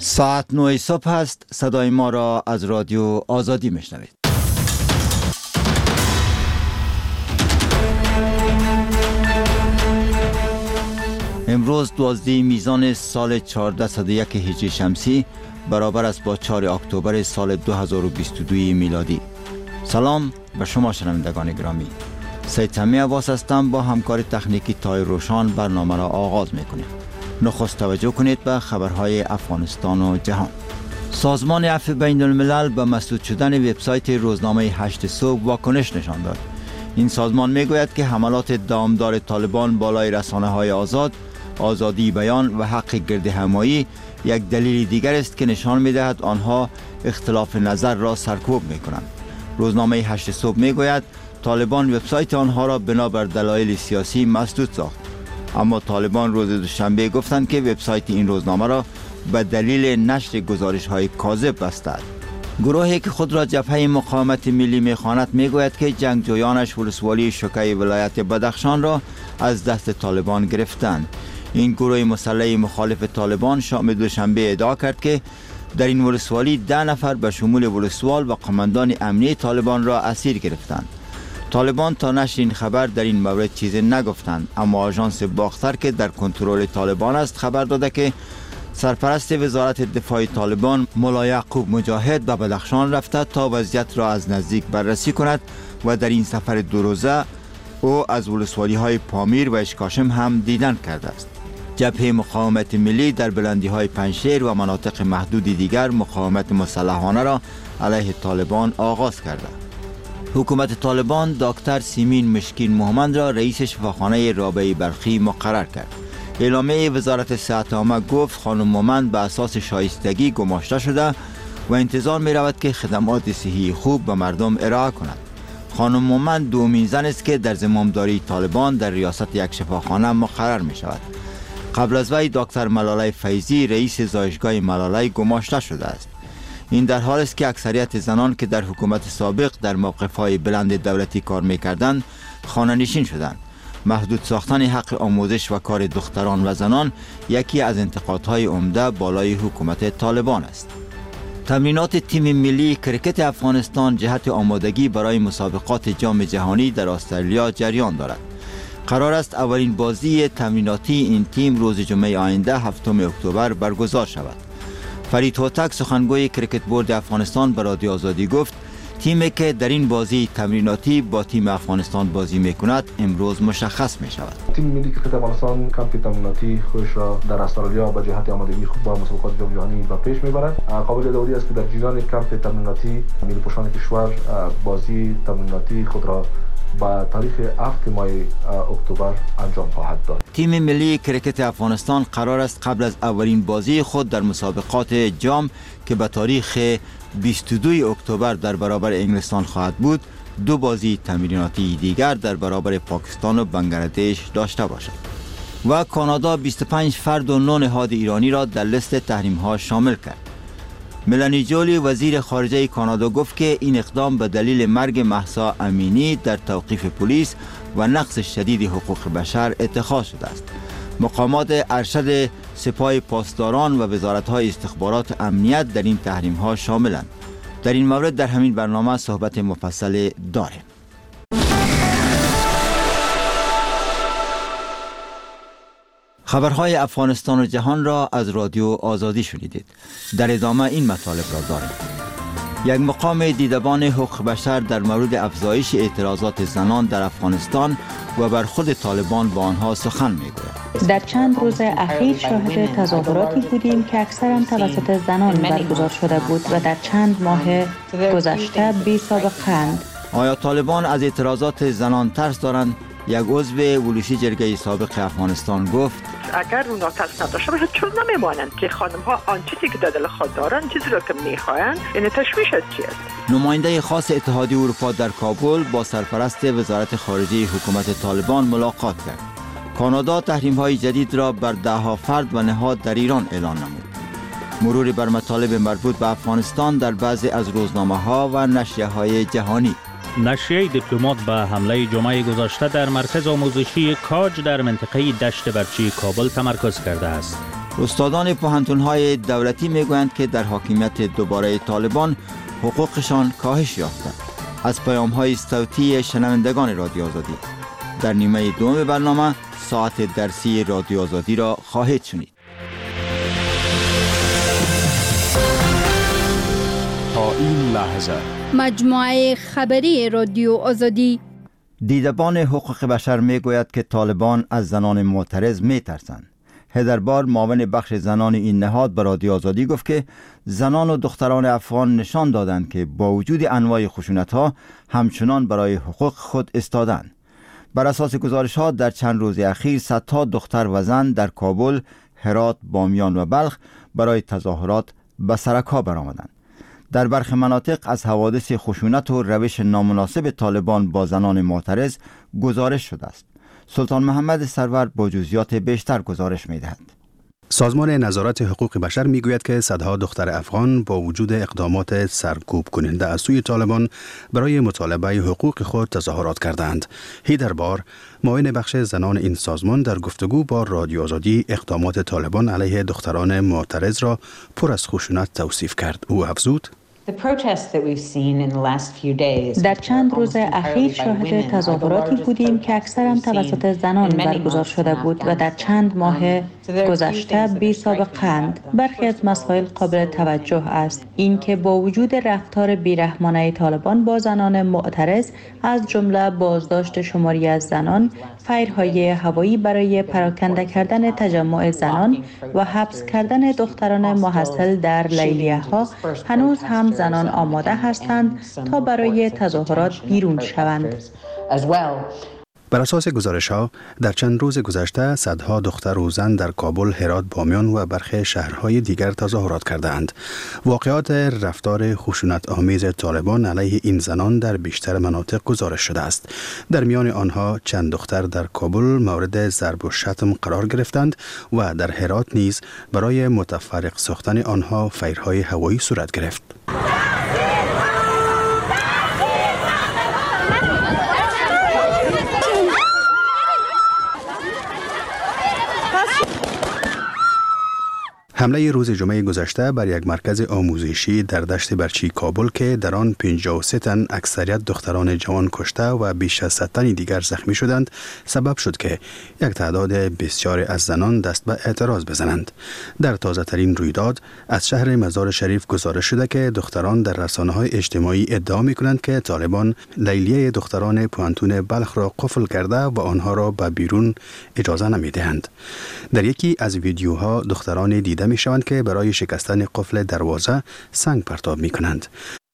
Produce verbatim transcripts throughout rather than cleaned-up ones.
ساعت نه صبح است. صدای ما را از رادیو آزادی میشنوید. امروز دوازده میزان سال چهارصد و یک هجری شمسی برابر است با چهارم اکتبر سال دو هزار و بیست و دو میلادی. سلام به شما شنوندگان گرامی. سید سمی عباس هستم. با همکار تکنیکی تای روشان برنامه را آغاز میکنیم. نخست توجه کنید به خبرهای افغانستان و جهان. سازمان عفو بین الملل به مسدود شدن وبسایت روزنامه هشت صبح واکنش نشان داد. این سازمان میگوید که حملات دامدار طالبان بالای رسانه های آزاد، آزادی بیان و حق گرد همایی یک دلیل دیگر است که نشان میدهد آنها اختلاف نظر را سرکوب میکنند. روزنامه هشت صبح میگوید طالبان وبسایت آنها را بنابر دلایل سیاسی مسدود ساخت. اما طالبان روز دوشنبه گفتند که وبسایت این روزنامه را به دلیل نشر گزارش‌های کاذب بستند. گروهی که خود را جبهه مقاومت ملی می‌خواند میگوید که جنگجویانش ولسوالی شوکه ولایت بدخشان را از دست طالبان گرفتند. این گروه مسلح مخالف طالبان شام دوشنبه ادعا کرد که در این ولسوالی ده نفر به شمول ولسوال و قماندان امنی طالبان را اسیر گرفتند. طالبان تا نشر این خبر در این مورد چیزی نگفتند، اما آژانس باختر که در کنترل طالبان است خبر داده که سرپرست وزارت دفاع طالبان مولا یعقوب مجاهد به بدخشان رفته تا وضعیت را از نزدیک بررسی کند و در این سفر دو روزه او از ولسوالی های پامیر و اشکاشم هم دیدن کرده است. جبهه مقاومت ملی در بلندی های پنجشیر و مناطق محدودی دیگر مقاومت مسلحانه را علیه طالبان آغاز کرده. حکومت طالبان دکتر سیمین مشکین محمد را رئیس شفاخانه رابعه بلخی مقرر کرد. اعلامیه وزارت صحت عامه گفت خانم مومند به اساس شایستگی گماشته شده و انتظار می رود که خدمات صحی خوب به مردم ارائه کند. خانم مومند دومین زن است که در زمامداری طالبان در ریاست یک شفاخانه مقرر می شود. قبل از وی دکتر ملاله فیضی رئیس زایشگاه ملاله گماشته شده است. این در حال است که اکثریت زنان که در حکومت سابق در موقف‌های بلند دولتی کار می‌کردند خانه نشین شدند. محدود ساختن حق آموزش و کار دختران و زنان یکی از انتقادهای عمده بالای حکومت طالبان است. تمرینات تیم ملی کرکت افغانستان جهت آمادگی برای مسابقات جام جهانی در استرالیا جریان دارد. قرار است اولین بازی تمریناتی این تیم روز جمعه آینده هفتم اکتبر برگزار شود. فرید هوتک سخنگوی کرکت بورد افغانستان به رادیو آزادی گفت تیمی که در این بازی تمریناتی با تیم افغانستان بازی میکند امروز مشخص می شود. تیم ملی کرکت افغانستان کمپ تمریناتی خودش را در استرالیا به جهت آمادگی خوب با مسابقات جام جهانی به پیش میبرد. قابل داوری است که در جریان کمپ تمریناتی ملی پوشان کشور بازی تمریناتی خود را با تاریخ هفتم ماه اکتبر انجام خواهد داد. تیم ملی کرکت افغانستان قرار است قبل از اولین بازی خود در مسابقات جام که به تاریخ بیست و دو اکتبر در برابر انگلستان خواهد بود، دو بازی تمریناتی دیگر در برابر پاکستان و بنگلادش داشته باشد. و کانادا بیست و پنج فرد و نه نهاد ایرانی را در لیست تحریم ها شامل کرد. ملانی جولی وزیر خارجه کانادا گفت که این اقدام به دلیل مرگ مهسا امینی در توقیف پلیس و نقض شدید حقوق بشر اتخاذ شده است. مقامات ارشد سپاه پاسداران و وزارت‌های استخبارات امنیت در این تحریم‌ها شاملند. در این مورد در همین برنامه صحبت مفصل داریم. خبرهای افغانستان و جهان را از رادیو آزادی شنیدید. در ادامه این مطالب را داریم. یک مقام دیدبان حقوق بشر در مورد افزایش اعتراضات زنان در افغانستان و بر خود طالبان با آنها سخن می‌گوید. در چند روز اخیر شاهد تظاهراتی بودیم که اکثرا توسط زنان برگزار شده بود و در چند ماه گذشته بی سابقه‌اند. آیا طالبان از اعتراضات زنان ترس دارند؟ یک عضو ولوسی جرگه سابق افغانستان گفت اگر اونا ترس نداشته باشند چون نمیمانند که خانم ها آن چیزی که در دل خود دارند چیزی را که میخواهند این تشویش چی است. نماینده خاص اتحادیه اروپا در کابل با سرپرست وزارت خارجه حکومت طالبان ملاقات کرد. کانادا تحریم‌های جدید را بر ده‌ها فرد و نهاد در ایران اعلان نمود. مرور بر مطالب مربوط به افغانستان در بعضی از روزنامه‌ها و نشریه‌های جهانی. نشریه دیپلمات به حمله جمعه گذشته در مرکز آموزشی کاج در منطقه دشت برچی کابل تمرکز کرده است. استادان پوهنتون‌های دولتی میگویند که در حاکمیت دوباره طالبان حقوقشان کاهش یافته. از پیام‌های صوتی شنوندگان رادیو آزادی در نیمه دوم برنامه ساعت درسی رادیو آزادی را خواهید شنید. تا این لحظه مجموعه خبری رادیو آزادی. دیدبان حقوق بشر میگوید که طالبان از زنان معترض میترسند. هدربار معاون بخش زنان این نهاد به رادیو آزادی گفت که زنان و دختران افغان نشان دادند که با وجود انواع خشونت‌ها همچنان برای حقوق خود ایستادند. بر اساس گزارش‌ها در چند روز اخیر صدها دختر و زن در کابل، هرات، بامیان و بلخ برای تظاهرات به سرک‌ها برآمدند. در برخی مناطق از حوادث خشونت و روش نامناسب طالبان با زنان معترض گزارش شده است. سلطان محمد سرور با جزئیات بیشتر گزارش می‌دهد. سازمان نظارت حقوق بشر میگوید که صدها دختر افغان با وجود اقدامات سرکوب کننده از سوی طالبان برای مطالبه حقوق خود تظاهرات کردند. هیدربار معاون بخش زنان این سازمان در گفتگو با رادیو آزادی اقدامات طالبان علیه دختران معترض را پر از خشونت توصیف کرد. او افزود: در چند روز اخیر شاهد تظاهراتی بودیم که اکثرا توسط زنان برگزار شده بود و در چند ماه گذشته بی سابقه‌اند. برخی از مسائل قابل توجه است. اینکه با وجود رفتار بیرحمانه طالبان با زنان معترض، از جمله بازداشت شماری از زنان، فیرهای هوایی برای پراکنده کردن تجمع زنان و حبس کردن دختران محصل در لیلیه‌ها، هنوز هم زنان آماده هستند تا برای تظاهرات بیرون شوند. بر اساس گزارش‌ها در چند روز گذشته صدها دختر و زن در کابل، هرات، بامیان و برخی شهرهای دیگر تظاهرات کردند. واقعات رفتار خشونت آمیز طالبان علیه این زنان در بیشتر مناطق گزارش شده است. در میان آنها چند دختر در کابل مورد ضرب و شتم قرار گرفتند و در هرات نیز برای متفرق ساختن آنها فیرهای هوایی صورت گرفت. حمله روز جمعه گذشته بر یک مرکز آموزشی در دشت برچی کابل که در آن پنجاه و سه تن اکثریت دختران جوان کشته و بیش از صد تن دیگر زخمی شدند سبب شد که یک تعداد بسیاری از زنان دست به اعتراض بزنند. در تازه ترین رویداد از شهر مزار شریف گزارش شده که دختران در رسانه‌های اجتماعی ادعا می‌کنند که طالبان لیلیه دختران پوهنتون بلخ را قفل کرده و آنها را به بیرون اجازه نمی‌دهند. در یکی از ویدیوها دختران دیده می شوند که برای شکستن قفل دروازه سنگ پرتاب می کنند.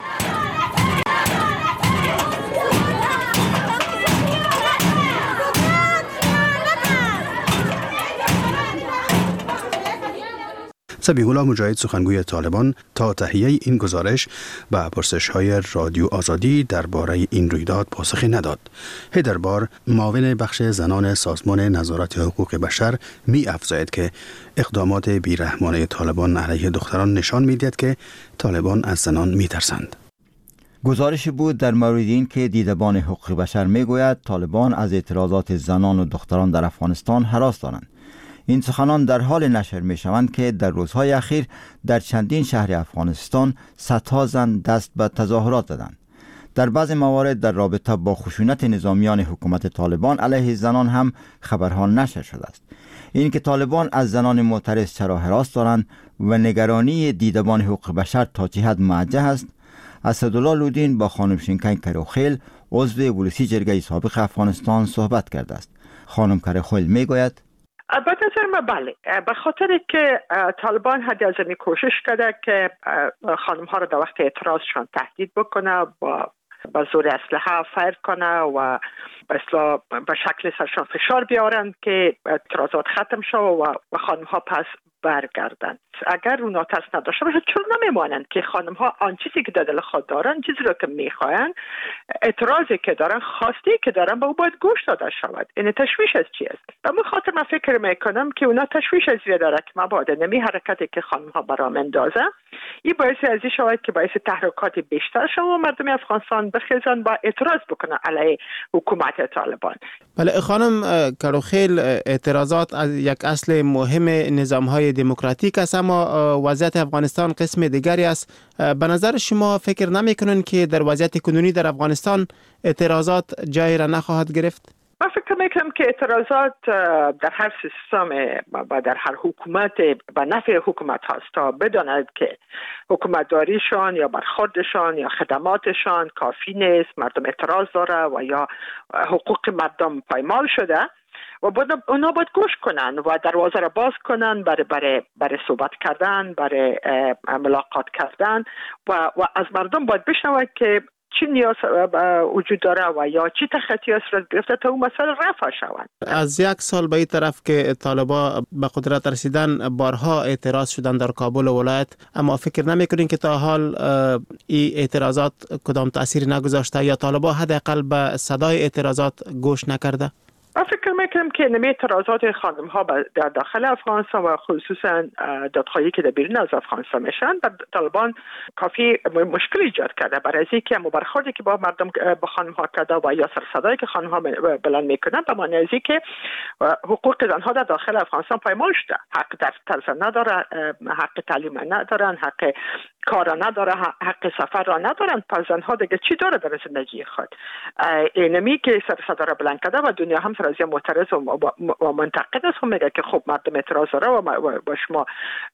سبیح الله مجاهد سخنگوی طالبان تا تهیه این گزارش به پرسش‌های رادیو آزادی درباره این رویداد پاسخی نداد. هدربار معاون بخش زنان سازمان نظارت حقوق بشر می افزاید که اقدامات بیرحمانه طالبان علیه دختران نشان می‌دهد که طالبان از زنان می‌ترسند. گزارشی بود در مورد این که دیدبان حقوق بشر میگوید طالبان از اعتراضات زنان و دختران در افغانستان هراس دارند. این سخنان در حال نشر می شوند که در روزهای اخیر در چندین شهر افغانستان صدها زن دست به تظاهرات زدند. در بعض موارد در رابطه با خشونت نظامیان حکومت طالبان علیه زنان هم خبرها نشر شده است. این که طالبان از زنان معترض چرا هراس دارند و نگرانی دیدبان حقوق بشر تا چه حد موجه است، اسدالله لودین با خانم شینکن کروخیل عضو ولسی جرگه سابق افغانستان صحبت کرده است. خانم کروخیل میگوید: به نظر من بله، به خاطر که طالبان حد از این کوشش کرده که خانم ها رو در وقت اعتراضشان تهدید بکنه، با با زور اسلحه فایر کنه و به اصطلاح به شکل سرشان فشار بیارند که اعتراضات ختم شد و خانم ها پس برگردند. اگر اونا ترس نداشته باشه چون نمیمانند که خانم ها آن چیزی که در دل خود دارن، چیزی رو که میخواین، اعتراضی که دارن، خواستی که دارن، با او باید گوش داده شود. این تشویش از چی است؟ به من خاطر من فکر میکنم که اونا تشویش از وی داره که مبادا نمی حرکتی که خانم ها برام اندازه این باعث از این شود که باعث تحرکات بیشتر شود و مردم افغانستان بخیزن با اعتراض بکنن علیه حکومت طالبان. بله خانم کروخیل، اعتراضات از یک اصل مهم نظام های دموکراتیک است، اما وضعیت افغانستان قسم دیگری است. به نظر شما فکر نمی‌کنین که در وضعیت کنونی در افغانستان اعتراضات جایی را نخواهد گرفت؟ من فکر میکنم که اعتراضات در هر سیستم و در هر حکومت به نفع حکومت هست تا بداند که حکومتداریشان یا برخوردشان یا خدماتشان کافی نیست، مردم اعتراض داره و یا حقوق مردم پایمال شده و باید اونا باید گوش کنن و دروازه را باز کنن برای برای برای صحبت کردن، برای ملاقات کردن و و از مردم باید بشنوند که چی نیاز وجود داره و یا چی تخطی است را گرفته تا اون مسئله رفع شوند. از یک سال به این طرف که طالبان به قدرت رسیدن بارها اعتراض شدن در کابل و ولایت، اما فکر نمی‌کنین که تا حال این اعتراضات کدام تأثیری نگذاشته یا طالبان حداقل به صدای اعتراضات گوش نکرده؟ من فکر میکنم که نمی اعتراضات خانم ها در داخل افغانستان و خصوصا دادخواهی که در بیرون از افغانستان میشن در طالبان کافی مشکل ایجاد کرده، برای از اینکه برخوردی که با مردم با خانم ها کرده و یا سر صدایی که خانم ها بلند میکنن به معنی از اینکه حقوق زنها در داخل افغانستان پایمال شده، حق دفتر زن نداره، حق تعلیم ندارن، حق کار نداره، حق سفر را ندارن. پس زنها دیگه چی داره در زندگی خود؟ اینمی که سر صدا را بلند کرده و دنیا هم سر از معترض و منتقد است و میگه که خب مردم اعتراض داره و با شما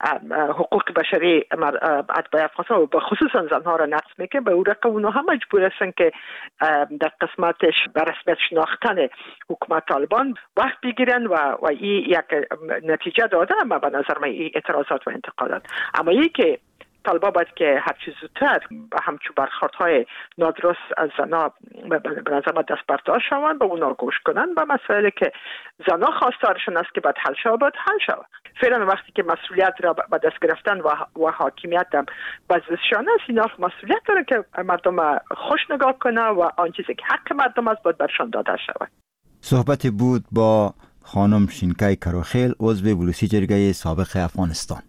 حقوق بشری اتباع افغانستان و به خصوصا زنها را نقض میکنه. به اون رقم اونها هم مجبور هستن که در قسمتش به رسمیت شناختن حکومت طالبان وقت بگیرن و و این یک نتیجه داده. اما به نظر من این اعتراضات و انتقادات، اما این که طالبان باید که هر چیز زودتر به همچون برخوردهای نادرست از زنها به نظر من دست برداشت شوند، به اونا گوش کنن و مسئله که زنها خواستارشون است که باید حل شود باید حل شود. فعلا وقتی که مسئولیت را به دست گرفتن و, و حاکمیت هم بزشان است، اینا مسئولیت داره که مردم خوش نگاه کنه و آن چیزی که حق مردم است باید برشان داده شود. صحبت بود با خانم شینکای کروخیل، عضو بلوسی جرگه سابق افغانستان.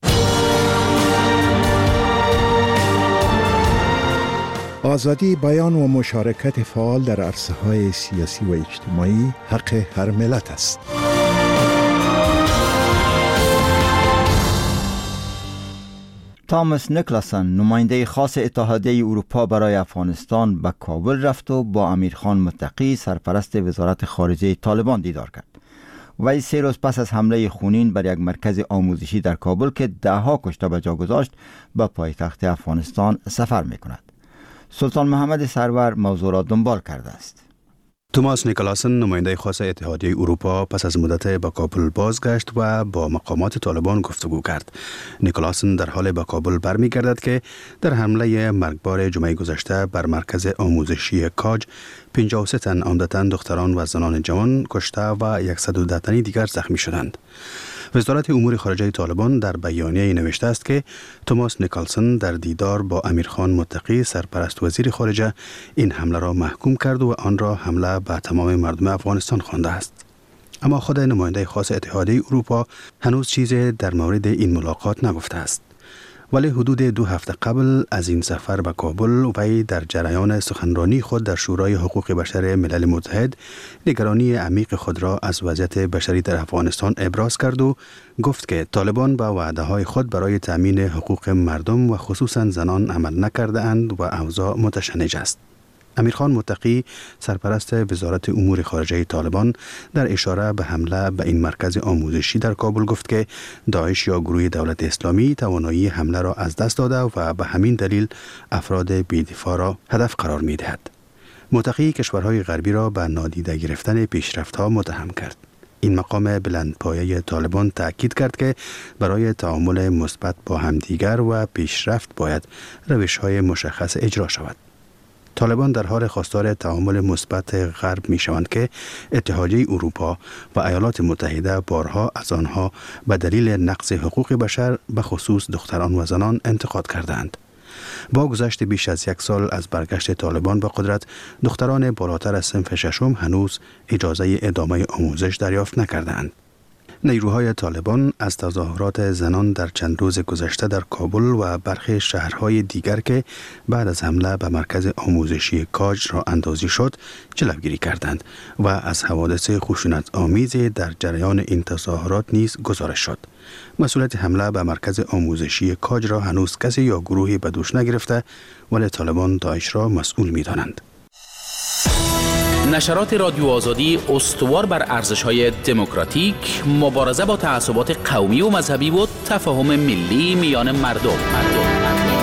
آزادی بیان و مشارکت فعال در عرصه‌های سیاسی و اجتماعی حق هر ملت است. تامس نیکلاسن، نماینده خاص اتحادیه اروپا برای افغانستان، به کابل رفت و با امیرخان متقی سرپرست وزارت خارجه طالبان دیدار کرد. وی سه روز پس از حمله خونین بر یک مرکز آموزشی در کابل که دهها کشته به جا گذاشت به پایتخت افغانستان سفر می‌کند. سلطان محمد سرور موضوع را دنبال کرده است. توماس نیکلاسن، نماینده خاص اتحادیه اروپا، پس از مدت به کابل بازگشت و با مقامات طالبان گفتگو کرد. نیکلاسن در حال به کابل برمیگردد که در حمله مرگبار جمعه گذشته بر مرکز آموزشی کاج پنجاه و سه تن عمدتاً دختران و زنان جوان کشته و صد و ده تنی دیگر زخمی شدند. وزارت امور خارجه طالبان در بیانیه نوشته است که توماس نیکلاسن در دیدار با امیرخان متقی سرپرست وزیر خارجه این حمله را محکوم کرد و آن را حمله به تمام مردم افغانستان خوانده است. اما خود نماینده خاص اتحادیه اروپا هنوز چیزی در مورد این ملاقات نگفته است. ولی حدود دو هفته قبل از این سفر به کابل وی در جریان سخنرانی خود در شورای حقوق بشر ملل متحد نگرانی عمیق خود را از وضعیت بشری در افغانستان ابراز کرد و گفت که طالبان با وعده‌های خود برای تامین حقوق مردم و خصوصا زنان عمل نکرده اند و اوضاع متشنج است. امیرخان متقی سرپرست وزارت امور خارجه طالبان در اشاره به حمله به این مرکز آموزشی در کابل گفت که داعش یا گروه دولت اسلامی توانایی حمله را از دست داده و به همین دلیل افراد بی‌دفاع را هدف قرار می دهد. متقی کشورهای غربی را به نادیده گرفتن پیشرفت‌ها متهم کرد. این مقام بلندپایه طالبان تأکید کرد که برای تعامل مثبت با همدیگر و پیشرفت باید روش‌های مشخص اجرا شود. طالبان در حال خواستار تعامل مثبت غرب می شوند که اتحادیه اروپا و ایالات متحده بارها از آنها به دلیل نقض حقوق بشر به خصوص دختران و زنان انتقاد کردند. با گذشت بیش از یک سال از برگشت طالبان به قدرت، دختران بالاتر از صنف ششم هنوز اجازه ادامه آموزش دریافت نکردند. نیروهای طالبان از تظاهرات زنان در چند روز گذشته در کابل و برخی شهرهای دیگر که بعد از حمله به مرکز آموزشی کاج را اندازی شد جلوگیری کردند و از حوادث خشونت آمیز در جریان این تظاهرات نیز گزارش شد. مسئولیت حمله به مرکز آموزشی کاج را هنوز کسی یا گروهی به دوش نگرفته، ولی طالبان داعش را مسئول می دانند. نشرات رادیو آزادی استوار بر ارزش‌های دموکراتیک، مبارزه با تعصبات قومی و مذهبی و تفاهم ملی میان مردم. مردم.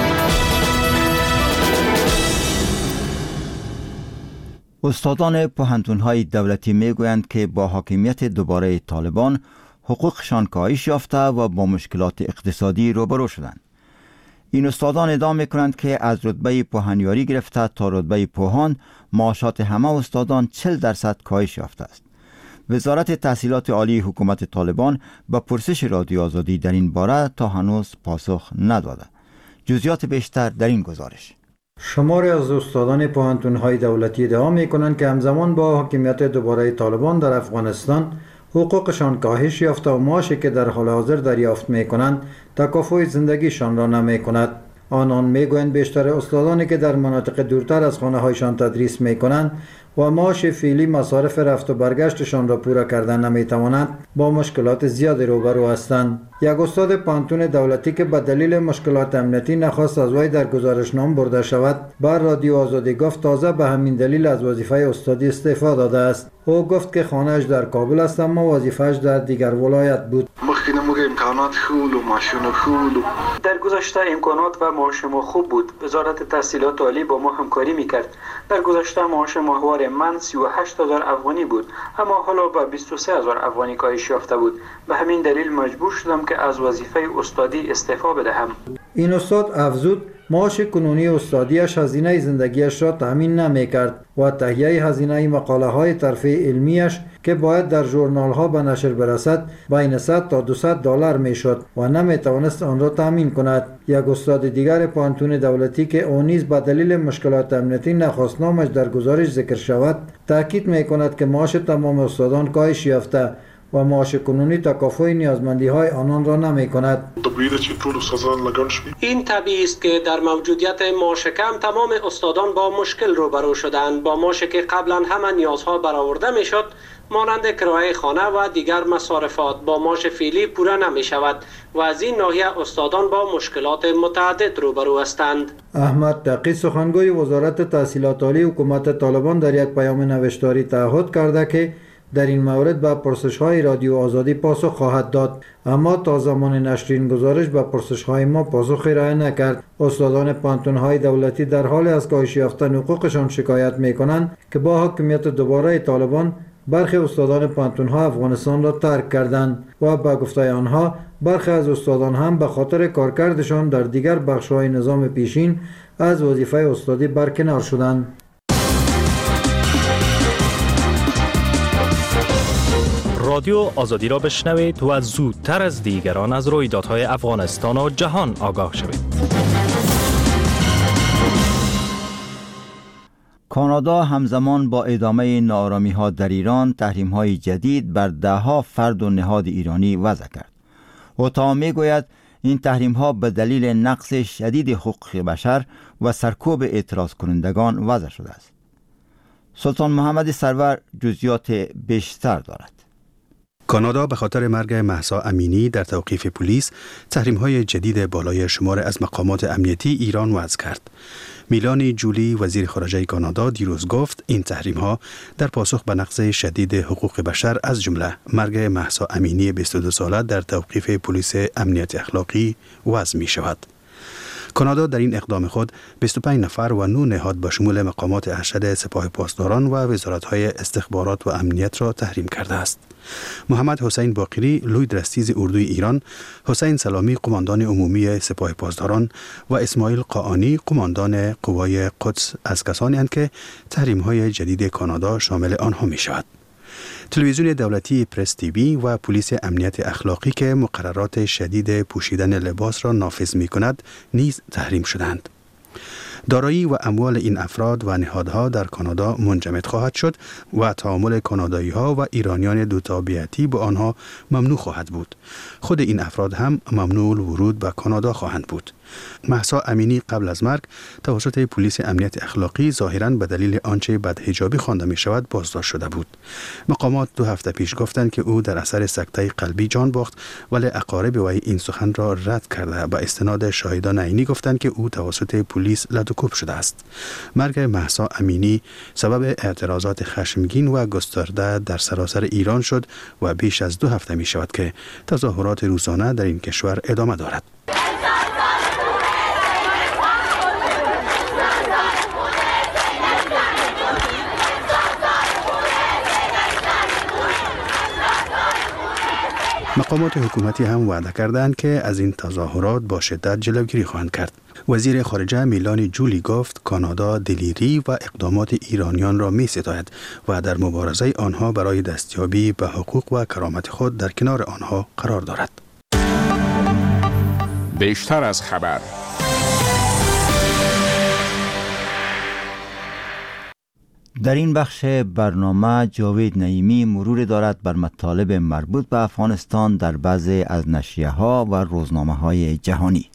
استادان پوهنتون‌های دولتی میگویند که با حاکمیت دوباره طالبان حقوقشان کاهش یافته و با مشکلات اقتصادی روبرو شدند. این استادان ادعا میکنند که از رتبه پوهنیاری گرفته تا رتبه پوهان معاشات همه استادان چهل درصد کاهش یافته است. وزارت تحصیلات عالی حکومت طالبان به پرسش رادیو آزادی در این باره تا هنوز پاسخ نداده. جزئیات بیشتر در این گزارش. شماری از استادان پوهنتون‌های دولتی ادعا میکنند که همزمان با حاکمیت دوباره طالبان در افغانستان حقوقشان کاهش یافته و معاشی که در حال حاضر دریافت میکنند تکافؤ زندگیشان را نمیکند. آنان میگویند بیشتر استادانی که در مناطق دورتر از خانه هایشان تدریس میکنند و معاش فعلی مصارف رفت و برگشتشان را پورا کردن نمیتوانند با مشکلات زیادی روبرو هستند. یک استاد پوهنتون دولتی که به دلیل مشکلات امنیتی نخواست از وی در گزارشنامه برده شود بر رادیو آزادی گفت تازه به همین دلیل از وظیفه استادی استعفا داده است. او گفت که خانه‌اش در کابل است اما وظیفه‌اش در دیگر ولایت بود. امکانات خوب و ماشین خوب در گذشته امکانات و معاش ما خوب بود. وزارت تحصیلات عالی با ما همکاری میکرد. در گذشته معاش ماهوار من سی و هشت هزار افغانی بود اما حالا به بیست و سه هزار افغانی کاهش یافته بود. به همین دلیل مجبور شدم که از وظیفه استادی استعفا بدهم. این استاد افزود معاش کنونی استادیش هزینه زندگیش را تامین نمیکرد و تهیه هزینه مقاله های ترفیع علمیش که باید در ژورنال ها به نشر برسد بین صد تا دویست دلار میشد و نمیتوانست آن را تامین کند. یک استاد دیگر پوهنتون دولتی که او نیز به دلیل مشکلات امنیتی نخواست نامش در گزارش ذکر شود تاکید میکند که معاش تمام استادان کاهش یافته و معاش کنونی تکافؤ نیازمندی های آنان را نمی کند. این طبیعی است که در موجودیت معاش کم تمام استادان با مشکل روبرو شدند. با معاشی که قبلا همه نیازها برآورده می شد مانند کرایه خانه و دیگر مصارفات با معاش فعلی پورا نمی شود و از این ناحیه استادان با مشکلات متعدد روبرو هستند. احمد تقی سخنگوی وزارت تحصیلات عالی حکومت طالبان در یک پیام نوشتاری تعهد کرده که در این مورد به پرسش‌های رادیو آزادی پاسخ خواهد داد، اما تا زمان نشر این گزارش به پرسش‌های ما پاسخی ارائه نکرد. استادان پوهنتون‌های دولتی در حال از کاهش یافتن حقوقشان شکایت می‌کنند که با حاکمیت دوباره طالبان برخی استادان پوهنتون‌ها افغانستان را ترک کردند و با گفته آنها برخی از استادان هم به خاطر کارکردشان در دیگر بخش‌های نظام پیشین از وظیفه استادی برکنار شدند. رادیو آزادی را بشنوید و زودتر از دیگران از رویدادهای افغانستان و جهان آگاه شوید. کانادا همزمان با ادامه ناآرامی‌ها در ایران تحریم‌های جدید بر ده‌ها فرد و نهاد ایرانی وضع کرد. اوتا می‌گوید این تحریم‌ها به دلیل نقض شدید حقوق بشر و سرکوب اعتراض کنندگان وضع شده است. سلطان محمد سرور جزئیات بیشتر دارد. کانادا به خاطر مرگ مهسا امینی در توقیف پلیس تحریم‌های جدید بالای شمار از مقامات امنیتی ایران وضع کرد. میلانی جولی وزیر خارجه کانادا دیروز گفت این تحریم‌ها در پاسخ به نقض شدید حقوق بشر از جمله مرگ مهسا امینی بیست و دو ساله در توقیف پلیس امنیت اخلاقی وضع می‌شود. کانادا در این اقدام خود بیست و پنج نفر و نه نهاد به شمول مقامات ارشد سپاه پاسداران و وزارت‌های استخبارات و امنیت را تحریم کرده است. محمد حسین باقری لوی درستیز اردوی ایران، حسین سلامی قماندان عمومی سپاه پاسداران و اسماعیل قاآنی قماندان قوای قدس از کسانی اند که تحریم‌های جدید کانادا شامل آنها می‌شود. تلویزیون دولتی پرس تیوی و پلیس امنیت اخلاقی که مقررات شدید پوشیدن لباس را نافذ می کند نیز تحریم شدند. دارایی و اموال این افراد و نهادها در کانادا منجمد خواهد شد و تعامل کانادایی ها و ایرانیان دوتابعیتی با آنها ممنوع خواهد بود. خود این افراد هم ممنوع ورود به کانادا خواهند بود. مهسا امینی قبل از مرگ توسط پلیس امنیت اخلاقی ظاهراً به دلیل آنچه بدحجابی خوانده می شود بازداشت شده بود. مقامات دو هفته پیش گفتند که او در اثر سکته قلبی جان باخت، ولی اقارب وی این سخن را رد کرده به استناد شاهدان عینی گفتند که او توسط پلیس لدوکوب شده است. مرگ مهسا امینی سبب اعتراضات خشمگین و گسترده در سراسر ایران شد و بیش از دو هفته می شود که تظاهرات روزانه در این کشور ادامه دارد. مقامات حکومتی هم وعده کردند که از این تظاهرات با شدت جلوگیری خواهند کرد. وزیر خارجه میلانی جولی گفت کانادا دلیری و اقدامات ایرانیان را می ستاید و در مبارزه آنها برای دستیابی به حقوق و کرامت خود در کنار آنها قرار دارد. بیشتر از خبر. در این بخش برنامه جاوید نعیمی مرور دارد بر مطالب مربوط به افغانستان در بعضی از نشریه ها و روزنامه های جهانی.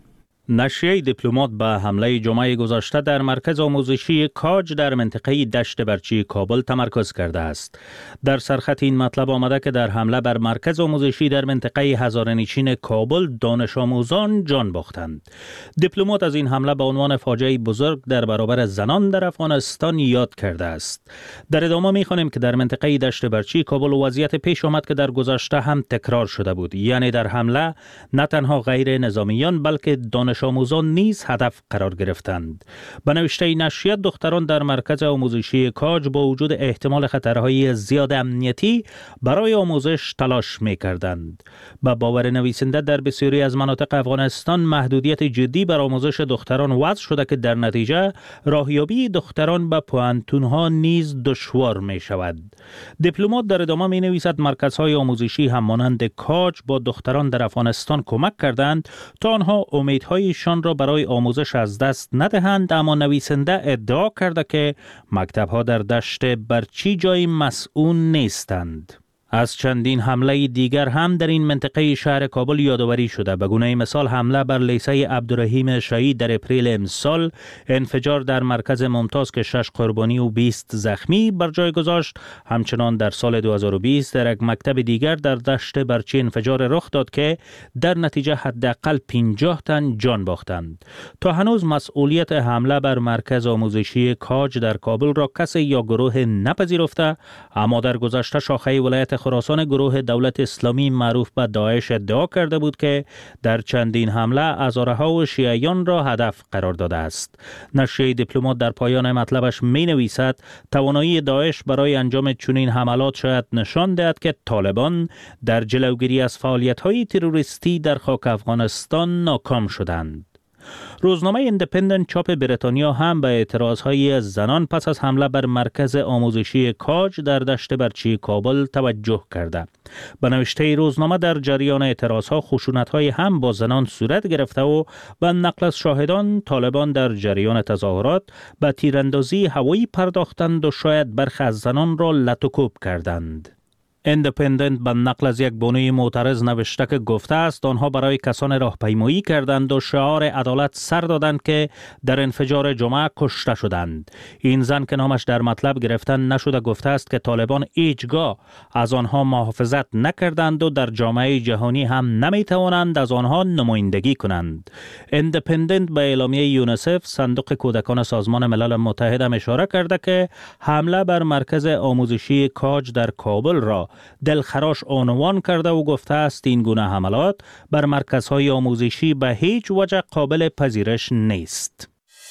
نشریه دیپلمات به حمله جمعه گذشته در مرکز آموزشی کاج در منطقه دشت برچی کابل تمرکز کرده است. در سرخط این مطلب آمده که در حمله بر مرکز آموزشی در منطقه هزارنشین کابل دانش آموزان جان باختند. دیپلمات از این حمله به عنوان فاجعه بزرگ در برابر زنان در افغانستان یاد کرده است. در ادامه می‌خوانیم که در منطقه دشت برچی کابل وضعیت پیش آمد که در گذشته هم تکرار شده بود، یعنی در حمله نه تنها غیر نظامیان بلکه دانش آموزان نیز هدف قرار گرفتند. به نوشته نشریه دختران در مرکز آموزشی کاج با وجود احتمال خطرهای زیاد امنیتی برای آموزش تلاش می کردند. به باور نویسنده در بسیاری از مناطق افغانستان محدودیت جدی بر آموزش دختران وضع شده که در نتیجه راهیابی دختران به پوهنتون‌ها نیز دشوار می شود. دیپلمات در ادامه می نویسد مرکزهای آموزشی هم مانند کاج با دختران در افغانستان کمک کردند تا آنها امیدهای شان را برای آموزش از دست ندهند، اما نویسنده ادعا کرده که مکتب‌ها در دشت برچی جای مسئول نیستند. از چندین حمله دیگر هم در این منطقه شهر کابل یادآوری شده. به گونه مثال حمله بر لیسه عبدالرحیم شهید در اپریل امسال، انفجار در مرکز ممتاز که شش قربانی و بیست زخمی بر جای گذاشت. همچنان در سال دو هزار و بیست در یک مکتب دیگر در دشت برچی انفجار رخ داد که در نتیجه حداقل پنجاه تن جان باختند. تا هنوز مسئولیت حمله بر مرکز آموزشی کاج در کابل را کسی یا گروه نپذیرفته، اما در گذشته شاخه ولایت خراسان گروه دولت اسلامی معروف به داعش ادعا کرده بود که در چندین حمله ازارها و شیعیان را هدف قرار داده است. نشریه دیپلمات در پایان مطلبش می نویسد توانایی داعش برای انجام چنین حملات شاید نشان دهد که طالبان در جلوگیری از فعالیت‌های تروریستی در خاک افغانستان ناکام شدند. روزنامه ایندیپندنت چاپ بریتانیا هم به اعتراضهای زنان پس از حمله بر مرکز آموزشی کاج در دشت برچی کابل توجه کرده. به نوشته روزنامه در جریان اعتراضها خشونت‌های هم با زنان صورت گرفته و به نقل از شاهدان طالبان در جریان تظاهرات به تیراندازی هوایی پرداختند و شاید برخی از زنان را لطوکوب کردند. ایندیپندنت به نقل از یک بانوی معترض نوشته که گفته است آنها برای کسان راهپیمایی کردند و شعار عدالت سر دادند که در انفجار جمعه کشته شدند. این زن که نامش در مطلب گرفتن نشده گفته است که طالبان هیچگاه از آنها محافظت نکردند و در جامعه جهانی هم نمی توانند از آنها نمایندگی کنند. ایندیپندنت به اعلامیه یونیسف صندوق کودکان سازمان ملل متحد اشاره کرده که حمله بر مرکز آموزشی کاج در کابل را دلخراش عنوان کرده و گفته است این گونه حملات بر مرکزهای آموزشی به هیچ وجه قابل پذیرش نیست.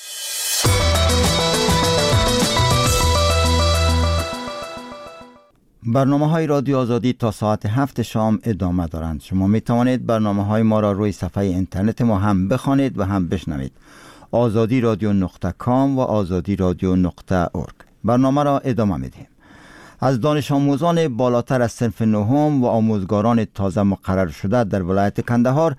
برنامه های رادیو آزادی تا ساعت هفت شام ادامه دارند. شما می توانید برنامه های ما را روی صفحه اینترنت ما هم بخوانید و هم بشنوید. آزادی رادیو نقطه کام و آزادی رادیو نقطه اورگ. برنامه را ادامه می دهیم. از دانش آموزان بالاتر از صنف نهم و آموزگاران تازه مقرر شده در ولایت کندهار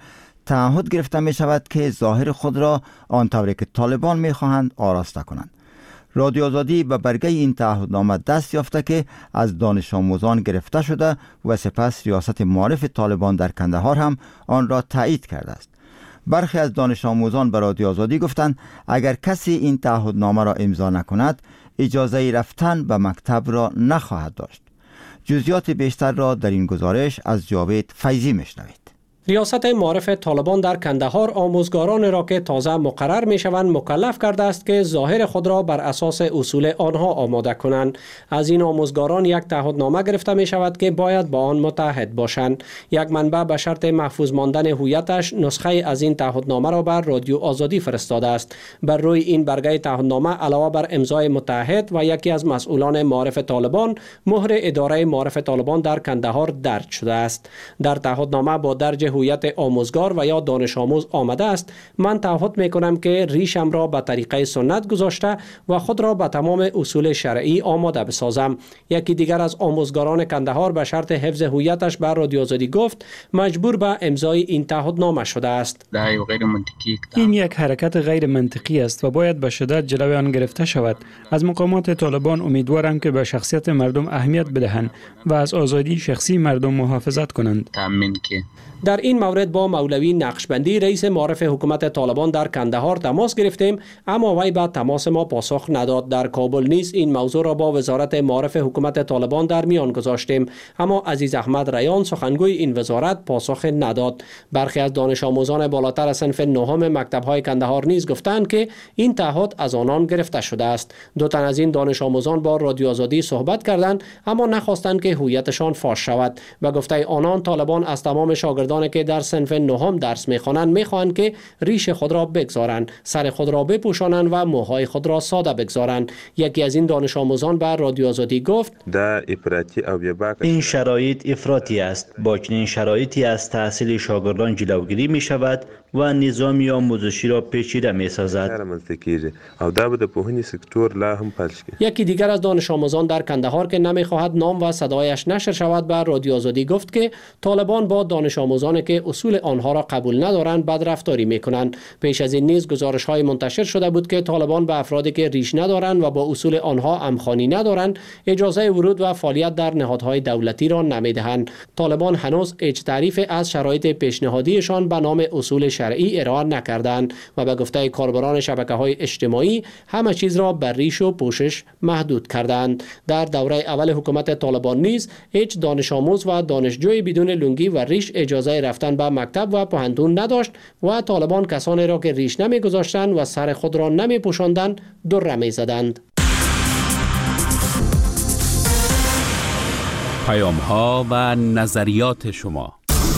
تعهد گرفته می شود که ظاهر خود را آنطوری که طالبان می خواهند آراسته کنند. رادیو آزادی به برگه این تعهدنامه دست یافته که از دانش آموزان گرفته شده و سپس ریاست معارف طالبان در کندهار هم آن را تایید کرده است. برخی از دانش آموزان به رادیو آزادی گفتند اگر کسی این تعهدنامه را امضا نکند اجازه رفتن به مکتب را نخواهد داشت. جزئیات بیشتر را در این گزارش از جاوید فیضی میشنوید. ریاست معارف طالبان در کندهار آموزگاران را که تازه مقرر می شوند مکلف کرده است که ظاهر خود را بر اساس اصول آنها آماده کنند. از این آموزگاران یک تعهدنامه گرفته می شود که باید با آن متحد باشند. یک منبع به شرط محفوظ ماندن هویتش نسخه از این تعهدنامه را بر رادیو آزادی فرستاده است. بر روی این برگه تعهدنامه علاوه بر امضای متحد و یکی از مسئولان معارف طالبان مهر اداره معارف طالبان در کندهار درج شده است. در تعهدنامه با درج هویت آموزگار و یا دانش آموز آمده است: من تعهد می کنم که ریشم را به طریقه سنت گذاشته و خود را به تمام اصول شرعی آماده بسازم. یکی دیگر از آموزگاران کندهار به شرط حفظ هویتش بر رادیو آزادی گفت مجبور به امضای این تعهدنامه شده است. غیر منطقی این یک حرکت غیر منطقی است و باید به شدت جلوی آن گرفته شود. از مقامات طالبان امیدوارم که به شخصیت مردم اهمیت بدهند و از آزادی شخصی مردم محافظت کنند. تامین که در این مورد با مولوی نقشبندی رئیس معارف حکومت طالبان در کندهار تماس گرفتیم، اما وی به تماس ما پاسخ نداد. در کابل نیز این موضوع را با وزارت معارف حکومت طالبان در میان گذاشتیم، اما عزیز احمد ریان سخنگوی این وزارت پاسخ نداد. برخی از دانش آموزان بالاتر از صنف نهم مکتب‌های کندهار نیز گفتند که این تعهد از آنان گرفته شده است. دو تن از این دانش آموزان با رادیو آزادی صحبت کردند، اما نخواستند که هویتشان فاش شود. به گفته آنان طالبان از تمام شاگردان که در صنف نهم درس می‌خوانند می‌خواهند که ریش خود را بگذارند، سر خود را بپوشانند و موهای خود را ساده بگذارند. یکی از این دانش آموزان بر رادیو آزادی گفت: این شرایط افراطی است. با چنین شرایطی از تحصیل شاگردان جلوگیری می‌شود و نظام آموزشی را پیچیده می‌سازد. یکی دیگر از دانش آموزان در کندهار که نمی‌خواهد نام و صدایش نشر شود بر رادیو آزادی گفت که طالبان با دانش آموزان که اصول آنها را قبول ندارند بدرفتاری می‌کنند. پیش از این نیز گزارش‌های منتشر شده بود که طالبان به افرادی که ریش ندارند و با اصول آنها همخوانی ندارند اجازه ورود و فعالیت در نهادهای دولتی را نمی‌دهند. طالبان هنوز هیچ تعریف از شرایط پیشنهادیشان به نام اصول شرعی ارائه نکردند و به گفته کاربران شبکه‌های اجتماعی همه چیز را بر ریش و پوشش محدود کردند. در دوره اول حکومت طالبان نیز هیچ دانش آموز و دانشجوی بدون لنگی و ریش اجازه رفتن به مکتب و پوهنتون نداشت و طالبان کسانی را که ریش نمی‌گذاشتند و سر خود را نمی‌پوشاندند دره می‌زدند. پیام‌ها و نظریات شما.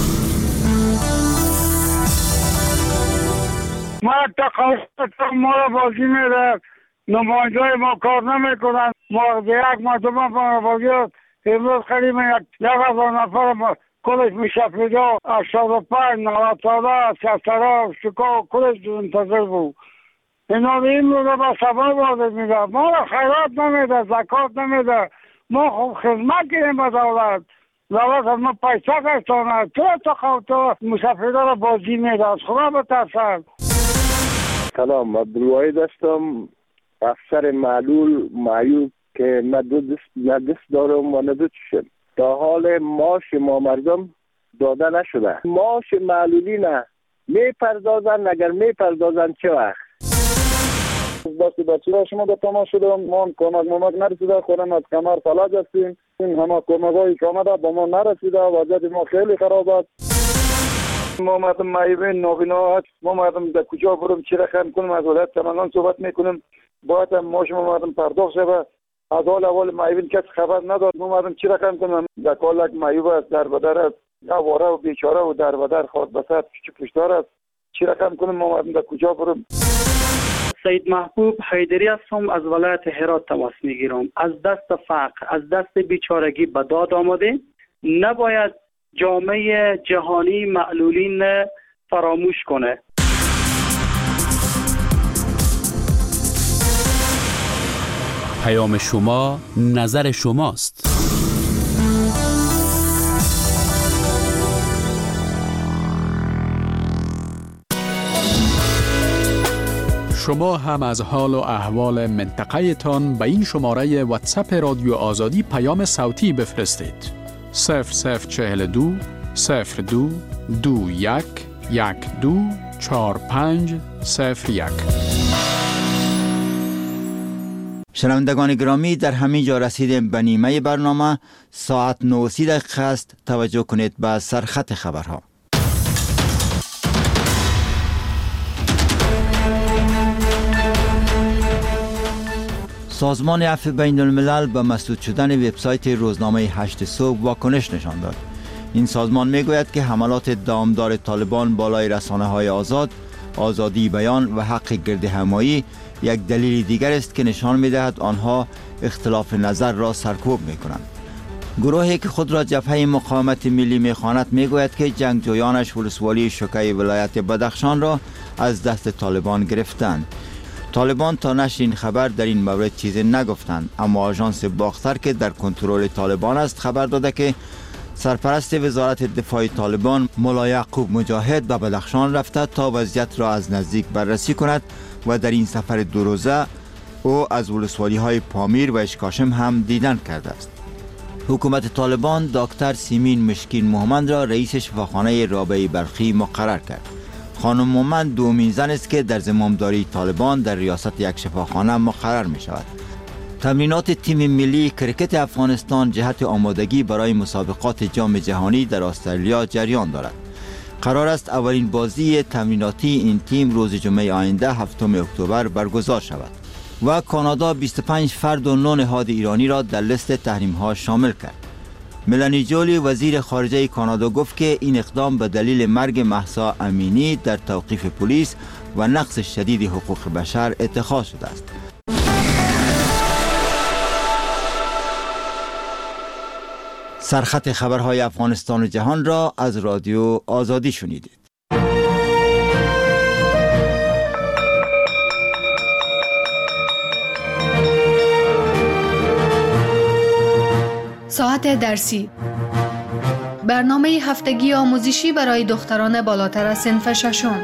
ما تقاضا ما را بازی میده، نماینده‌های ما کار نمی‌کنند. ما یک مرتبه ما بازی امروز خیلی یک یک هزار نفر ما کلش میشه پیدا هشتاد و پنج نود ساله سیاسترا شکا کلش منتظر بود. اینا این رو به سبب وارد میده، ما را خیرات نمیده، زکات نمیده. ما خوب خدمت کنیم به دولت، دولت از ما پیسه گشتانه. تو تا خواب تو مسافرها را بازی میده، از خدا بترسن. سلام، عبدالواحد هستم، افسر معلول معیوب که نه دست نه دست دارم و نه دو چشم. تا حال معاش ما مردم داده نشده. معاش معلولی نه میپردازن، اگر میپردازن چه وقت؟ بسی بچه شما به تماس شدم، ما کمک ممک نرسیده، خودم از کمر فلج هستیم. این همه کمک هایی که آمده با ما نرسیده، وضعیت ما خیلی خراب است. ما مردم معیوبین نابینا هست، ما مردم در کجا برم چی رقم کنم، از ولایت سمنگان صحبت میکنیم، باید هم معاش ما مردم پرداخت شود. از حال اول معیوبین کس خبر نداد، ما مردم چی رقم کنم، در کالک معیوب است، در بدر است، آواره و بیچاره و در بدر خود بسات چی پشتار است، چی رقم کنم، ما مردم در کجا برم. سید محبوب حیدری هستم، از ولایت هرات تماس میگیرم. از دست فقر، از دست بیچارگی به داد آمده، نباید جامعه جهانی معلولین فراموش کنه. پیام شما نظر شماست. شما هم از حال و احوال منطقه تان به این شماره واتساپ رادیو آزادی پیام صوتی بفرستید. صفر صفر چهل دو صفر دو دو یک یک دو چهار پنج صفر یک. شنوندگان گرامی، در همین جا رسیدیم به نیمه برنامه. ساعت نه و سی دقیقه است. توجه کنید به سرخط خبرها. سازمان عفو بین الملل به مسدود شدن وبسایت روزنامه هشت صبح واکنش نشان داد. این سازمان میگوید که حملات دامدار طالبان بالای رسانه های آزاد، آزادی بیان و حق گرد همایی یک دلیل دیگر است که نشان می‌دهد آنها اختلاف نظر را سرکوب می‌کنند. گروهی که خود را جبهه مقاومت ملی می‌خواند میگوید که جنگجویانش ولسوالی شوکه ولایت بدخشان را از دست طالبان گرفتند. طالبان تا نشر این خبر در این مورد چیزی نگفتند، اما آژانس باختر که در کنترل طالبان است خبر داده که سرپرست وزارت دفاع طالبان مولا یعقوب مجاهد به بدخشان رفته تا وضعیت را از نزدیک بررسی کند و در این سفر دو روزه او از ولسوالی های پامیر و اشکاشم هم دیدن کرده است. حکومت طالبان دکتر سیمین مشکین مومند را رئیس شفاخانه رابعه بلخی مقرر کرد. خانم مومند دومین زن است که در زمامداری طالبان در ریاست یک شفاخانه مقرر می شود. تمرینات تیم ملی کرکت افغانستان جهت آمادگی برای مسابقات جام جهانی در استرالیا جریان دارد. قرار است اولین بازی تمریناتی این تیم روز جمعه آینده هفتم اکتبر برگزار شود. و کانادا بیست و پنج فرد و نه نهاد ایرانی را در لیست تحریم ها شامل کرد. ملانی جولی وزیر خارجه کانادا گفت که این اقدام به دلیل مرگ مهسا امینی در توقیف پلیس و نقض شدید حقوق بشر اتخاذ شده است. سرخط خبرهای افغانستان و جهان را از رادیو آزادی شنیدید. ساعت درسی، برنامه هفتگی آموزشی برای دختران بالاتر از صنف ششم.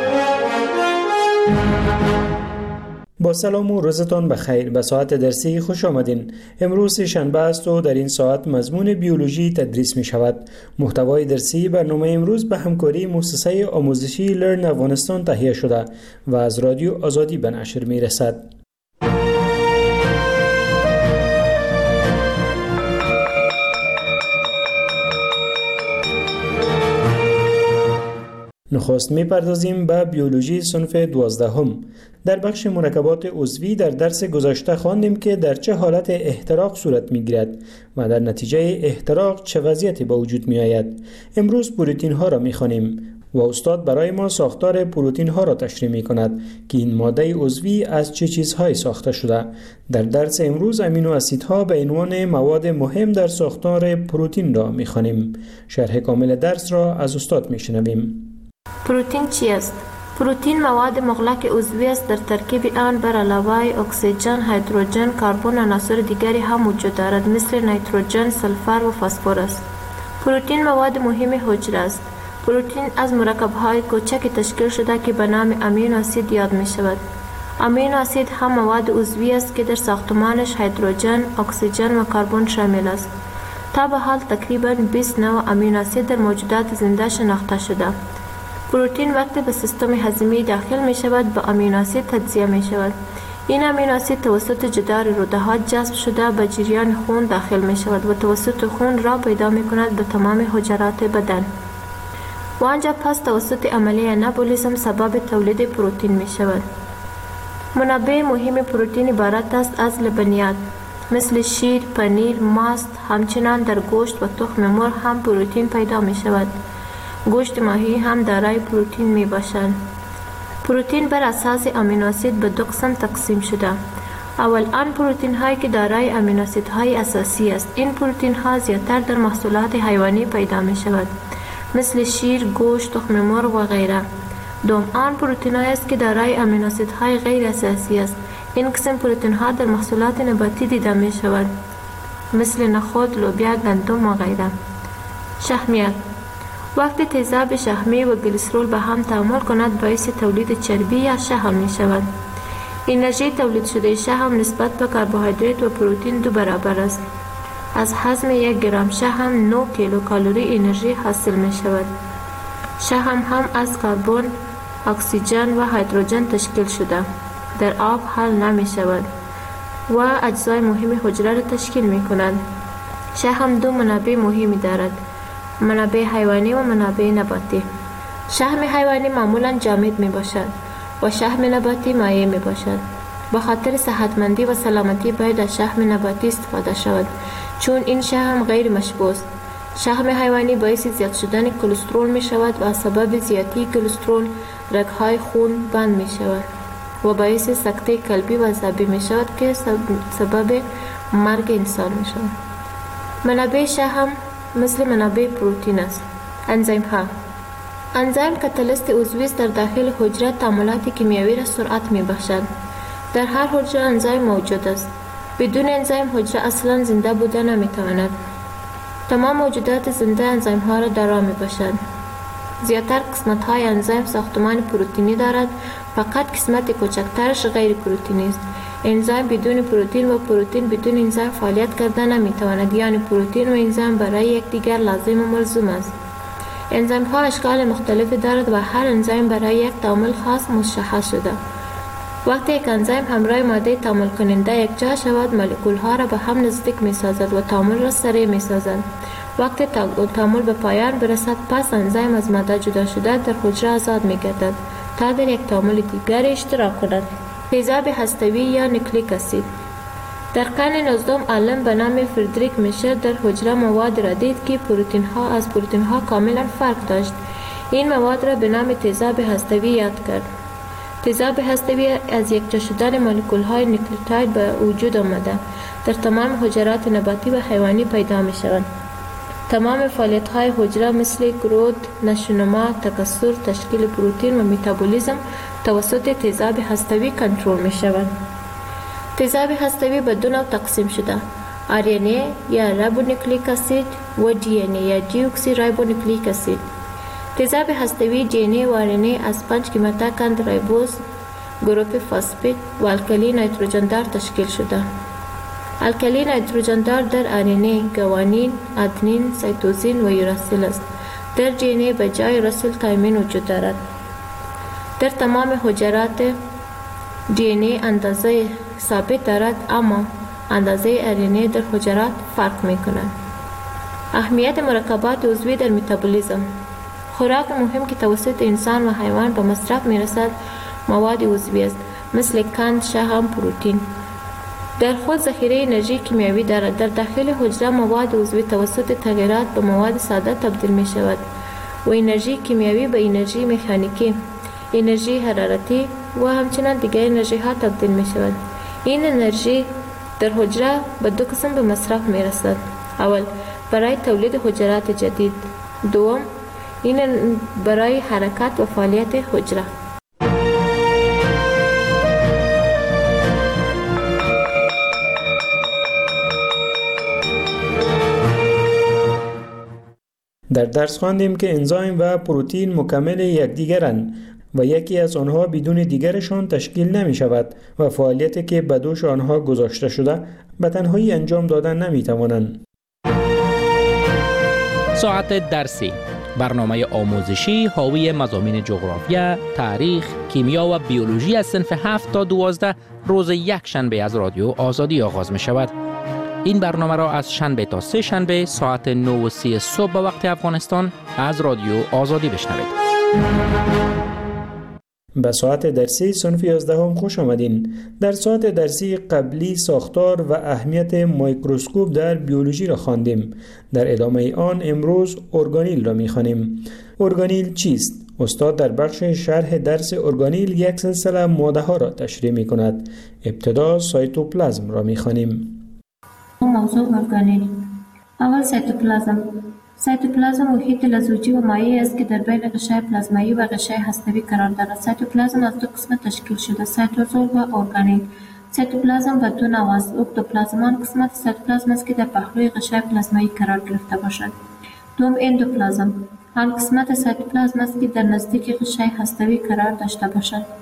با سلام و روزتان بخیر. به ساعت درسی خوش آمدین. امروز شنبه است و در این ساعت مضمون بیولوژی تدریس می شود. محتوای درسی برنامه امروز به همکاری مؤسسه آموزشی لرن افغانستان تهیه شده و از رادیو آزادی به نشر می رسد. نخست می پردازیم به بیولوژی صنف دوازدهم. در بخش مرکبات عضوی در درس گذشته خواندیم که در چه حالت احتراق صورت می گیرد و در نتیجه احتراق چه وضعیتی به وجود می آید. امروز پروتین ها را می خوانیم و استاد برای ما ساختار پروتین ها را تشریح می کند که این ماده عضوی از چه چیزهایی ساخته شده. در درس امروز امینو اسیدها به عنوان مواد مهم در ساختار پروتین را می خوانیم. شرح کامل درس را از استاد می شنویم. پروتین چی است؟ پروتین مواد مغلق عضوی است. در ترکیب آن بر علاوه اکسیژن، هیدروژن، کربن و عناصر دیگری هم وجود دارد مثل نیتروژن، سلفر و فسفر است. پروتین مواد مهم حجره است. پروتین از مرکب‌های کوچکی تشکیل شده که به نام امینو اسید یاد می شود. امینو اسید هم مواد عضوی است که در ساختمانش هیدروژن، اکسیژن و کربن شامل است. تا به حال تقریباً بیست نوع امینو اسید در موجودات زنده شناخته شده. پروتین وقتی به سیستم هضمی داخل می شود به امینو اسید تجزیه می شود. این امینو اسید توسط جدار روده‌ها جذب شده به جریان خون داخل می شود و توسط خون راه پیدا می کند به تمام حجرات بدن. و آنجا پس توسط عملیه انابولیسم سبب تولید پروتین می شود. منابع مهم پروتین عبارت است از لبنیات مثل شیر، پنیر، ماست. همچنان در گوشت و تخم مرغ هم پروتین پیدا می شود. گوشت ماهی هم دارای پروتین می باشد. پروتین بر اساس امینو اسید به دو قسم تقسیم شده. اول آن پروتین هایی که دارای امینو اسید های اساسی است. این پروتین ها زیادتر در محصولات حیوانی پیدا می شود مثل شیر، گوشت، تخم مرغ و غیره. دوم آن پروتین هایی است که دارای امینو اسید های غیر اساسی است. این قسم پروتین ها در محصولات نباتی دیده می شود مثل نخود، لوبیا، گندم و غیره. شحمیات وقتی تیزاب شحمی و گلیسرول به هم تعامل کند باعث تولید چربی یا شحم می شود. انرژی تولید شده شحم نسبت به کربوهیدرات و پروتئین دو برابر است. از هضم یک گرم شحم نه کیلو کالری انرژی حاصل می شود. شحم هم از کربن، اکسیژن و هیدروژن تشکیل شده. در آب حل نمی شود و اجزای مهم حجره را تشکیل می کند. شحم دو منابع مهمی دارد: منابع حیوانی و منابع نباتی. شحم حیوانی معمولا جامد می باشد و شحم نباتی مایع می باشد. با خاطر صحتمندی و سلامتی باید از شحم نباتی استفاده شود، چون این شحم غیر مشبوع است. شحم حیوانی باعث زیاد شدن کلسترول می شود و از سبب زیادی کلسترول رگ‌های خون بند می شود و باعث سکته قلبی و عصبی می شود که سبب مرگ انسان می شود. منابع شحم مثل منابع پروتئین است. انزیم ها انزیم کاتالیست عضوی است در داخل حجره تعاملات کیمیایی را سرعت می بخشد. در هر حجره انزیم موجود است. بدون انزیم حجره اصلا زنده بوده نمی تواند. تمام موجودات زنده انزیم ها را در راه می باشد. زیادتر قسمت های انزیم ساختمان پروتئینی دارد، فقط قسمت کوچکترش غیر پروتئینی است. انزیم بدون پروتئین و پروتئین بدون انزیم فعالیت کردن نمی تواند، یعنی پروتئین و انزیم برای یکدیگر لازم و ملزوم است. انزیم ها اشکال مختلفی دارد و هر انزیم برای یک تعامل خاص مشخص شده. وقتی یک انزیم همراه ماده تعامل کننده یکجا شود، مولکول ها را به هم نزدیک می سازد و تعامل را سریع می سازد. وقتی تعامل به پایان برسد، پس انزیم از ماده جدا شده در حجره آزاد می گردد تا در یک تعامل دیگر اشتراک کند. تیزاب هسته‌ای یا نیوکلیک اسید. در قرن نوزدهم عالم به نام فردریک میشر در حجره مواد را دید که پروتئین ها از پروتئین ها کاملا فرق داشت. این مواد را به نام تیزاب هسته‌ای یاد کرد. تیزاب هسته‌ای از یکجا شدن مولکول های نیوکلیوتاید به وجود آمده در تمام حجرات نباتی و حیوانی پیدا می شوند. تمام فعالیت های حجره مثل گروت، نشونما، تکثر، تشکیل پروتئین و متابولیسم توسط تیزاب هسته‌ای کنترل می شوند. تیزاب هسته‌ای به دو نوع تقسیم شده: آر ان ای یا رایبونوکلیک اسید و دی ان ای یا دی اکسی رایبونوکلیک اسید. تیزاب هسته‌ای دی ان ای و آر ان ای از پنج قیمته کند رایبوز، گروپ فاسفید و الکلی نیتروژن دار تشکیل شده. الکلی نیتروژن دار در آر ان ای گوانین، ادنین، سایتوزین و یوراسیل است. در دی ان ای به جای یوراسیل تایمین وجود دارد. در تمام حجرات دی ان ای اندازه ثابت دارد، اما اندازه آر ان ای در حجرات فرق می کند. اهمیت مرکبات عضوی در متابولیسم. خوراک مهم که توسط انسان و حیوان به مصرف می رسد مواد عضوی است، مثل قند، شحم، پروتئین. در خود ذخیره انرژی کیمیایی دارد. در داخل حجره مواد عضوی توسط تغییرات به مواد ساده تبدیل می شود و انرژی کیمیایی به انرژی مکانیکی، انرژی حرارتی و همچنین دیگر انرژی ها تبدیل می شود. این انرژی در حجره به دو قسم به مصرف می رسد: اول برای تولید حجرات جدید، دوم این برای حرکت و فعالیت حجره. در درس خواندیم که انزیم و پروتئین مکمل یکدیگرند و یکی از آنها بدون دیگرشان تشکیل نمی شود و فعالیتی که به دوش آنها گذاشته شده به تنهایی انجام دادن نمی توانند. ساعت درسی، برنامه آموزشی حاوی مضامین جغرافیا، تاریخ، کیمیا و بیولوژی از صنف هفت تا دوازده روز یک شنبه از رادیو آزادی آغاز می شود. این برنامه را از شنبه تا سه شنبه ساعت نه و سی صبح به وقت افغانستان از رادیو آزادی بشنوید. به ساعت درسی صنف یازدهم خوش آمدین. در ساعت درسی قبلی ساختار و اهمیت میکروسکوپ در بیولوژی را خواندیم. در ادامه آن امروز ارگانیل را می‌خوانیم. ارگانیل چیست؟ استاد در بخش شرح درس ارگانیل یک سلسله ماده ها را تشریح می‌کند. ابتدا سایتوپلازم را می‌خوانیم. موضوع ارگانیل. اول سایتوپلازم. سایتوپلازم محیط لزوجی و مایع است که در بین غشای پلازمایی و غشای هسته‌ای قرار دارد. سایتوپلازم از دو قسمت تشکیل شده: سایتوزول و ارگانیل. سایتوپلازم به دو نوع است: اکتوپلازم آن قسمت سایتوپلازم است که در پهلوی غشای پلازمایی قرار گرفته باشد. دوم اندوپلازم آن قسمت سایتوپلازم است که در نزدیک غشای هسته‌ای قرار داشته باشد.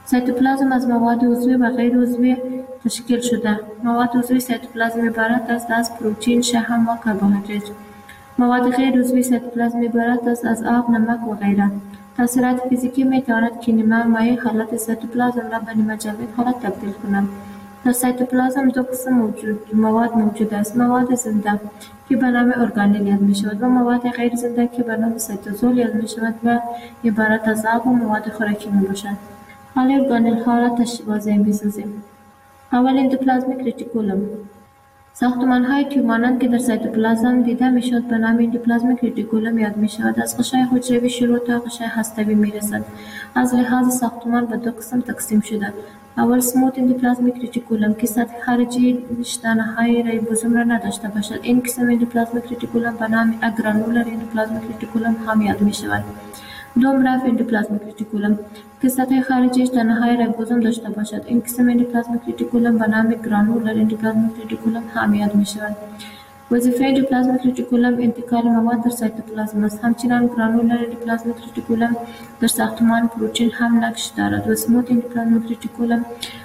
سایتوپلازم از مواد عضوی و غیر عضوی تشکیل شده. مواد عضوی سایتوپلازم عبارت است از پروتئین، شحم و کربوهیدرات. مواد غیر عضوی سایتوپلازم عبارت است از آب، نمک و غیره. تاثیرات فیزیکی می تواند که نیمه مایع حالت سایتوپلازم را به نیمه جامد حالت تبدیل کنند. در سایتوپلازم دو قسم موجود مواد موجود است: مواد زنده که به نام ارگانل یاد می شود و مواد غیر زنده که به نام سایتوزول یاد می شود و عبارت از آب و مواد خوراکی می باشد. حال ارگانل ها را واضح می سازیم. اول اندوپلازمیک ریتیکولوم. ساختمان های تیوب مانند که در سایتوپلازم دیده می شود به نام اندوپلازمیک ریتیکولوم یاد می شود. از غشای حجروی شروع تا غشای هستوی می رسد. از لحاظ ساختمان به دو قسم تقسیم شده. اول سموت اندوپلازمیک ریتیکولوم که سطح خارجی دانه های ریبوزوم را نداشته باشد. این قسم اندوپلازمیک ریتیکولوم به نام اگرانولر اندوپلازمیک ریتیکولوم هم یاد می شود. دوم رف اندوپلازمیک ریتیکولوم که سطح خارجی دانه های ریبوزوم داشته باشد. این قسم اندوپلازمیک ریتیکولوم به نام گرانولر اندوپلازمیک ریتیکولوم هم یاد می شود. وظیفه اندوپلازمیک ریتیکولوم انتقال مواد در سایتوپلازم است. همچنین گرانولر اندوپلازمیک ریتیکولوم در ساختمان پروتئین هم نقش دارد و سموت اندوپلازمیک ریتیکولوم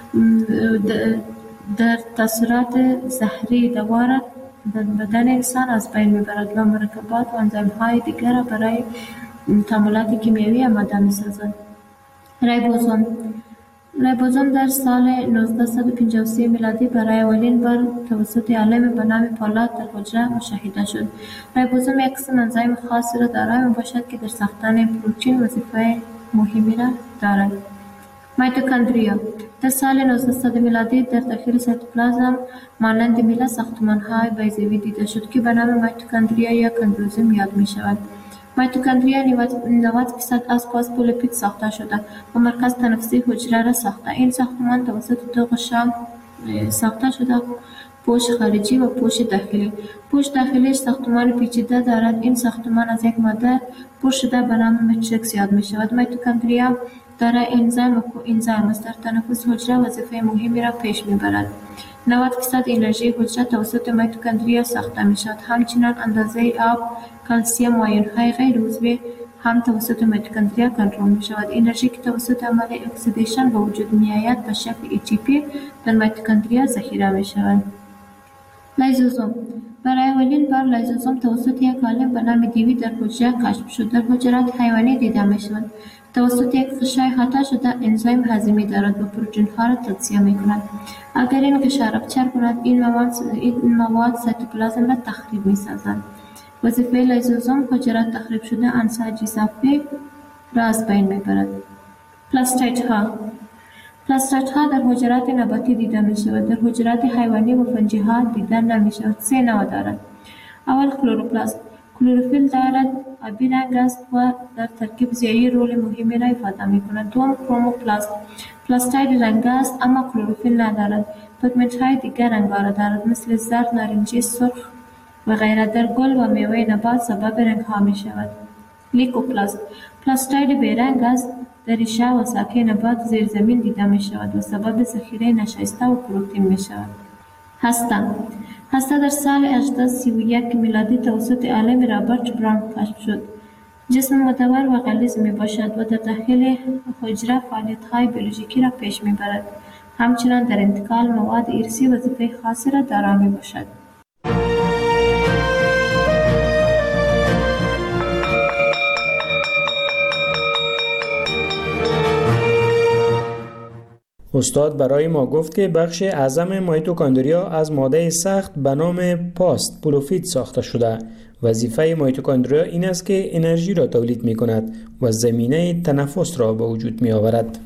در تاثیرات زهری دوار در بدن انسان از بین میبرد و مرکبات و انزیم های دیگر را برای تعاملات کیمیایی آماده می‌سازد. ریبوزوم ریبوزوم در سال نوزده پنجاه و سه میلادی برای اولین بار توسط عالم به نام پالاد در حجره مشاهده شد. ریبوزوم یک قسم انزیم خاصی را دارای میباشد که در ساختن پروتئین وظیفه مهمی را دارد. میتوکندریا در سال نوزده میلادی در داخل سایتوپلازم مانند میله ساختمان‌های بیضوی دیده شد که به نام میتوکندریا یا کندروزوم یاد می‌شود. میتوکندریا نود درصد از فاسفولیپید ساخته شده و مرکز تنفسی حجره را ساخته. این ساختمان توسط دو غشا ساخته شده: پوش خارجی و پوش داخلی. پوش داخلیش ساختمان پیچیده دارد. این ساختمان از یک ماده پر شده به نام ماتریکس یاد می شود. میتوکندریا دارای انزیم و کوانزیم است. در تنفس حجره وظیفه مهمی را پیش می برد. نود درصد انرژی حجره توسط میتوکندریا ساخته می شود. همچنین اندازه آب، کلسیم و آیون‌های غیر عضوی هم توسط میتوکندریا کنترل می شود. انرژی که توسط عمل اکسیدیشن به وجود می آید به شکل ای تی پی در میتوکندریا ذخیره می شود. لیزوزوم برای اولین بار لیزوزوم توسط یک عالم به نام دیوی در حجره کشف شد. در حجرات حیوانی دیده می شود. توسط یک غشای احاطه شده انزیم هضمی دارد و پروتئین ها را تجزیه می کند. اگر این غشا رپچر کند این مواد این مواد سایتوپلازم را تخریب می سازند. وظیفه لیزوزوم حجرات تخریب شده انساجی صفحه را از بین می برد. پلاستید ها پلاستید ها در حجرات نباتی دیده می شود. در حجرات حیوانی و فنجی ها دیده نمی شود. سه نوع دارد. اول کلروپلاست. کلروفیل دارد آبی رنگ است و در ترکیب ضیایی رول مهمی را ایفاده می کند. دوم کروموپلاست. پلاستید رنگ است اما کلروفیل ندارد. پیگمنت های دیگر رنگارا دارد مثل زرد، نارنجی، سرخ و غیره. در گل و میوه نبات سبب رنگ ها می شود. لیکوپلاست. پلاستید بیرنگ است. در ریشه و ساقه نبات زیر زمین دیده می شود و سبب ذخیره نشایسته و پروتئین می شود. هسته هسته در سال هزار و هشتصد و سی و یک میلادی توسط عالم رابرت براون کشف شد. جسم مدور و غلیظ می باشد و در داخل حجره فعالیت های بیولوژیکی را پیش می برد. همچنین در انتقال مواد ارثی وظیفه خاصی را دارا می باشد. استاد برای ما گفت که بخش اعظم میتوکندریا از ماده سخت به نام پاست پولوفید ساخته شده. وظیفه میتوکندریا این است که انرژی را تولید می کند و زمینه تنفس را به وجود می آورد.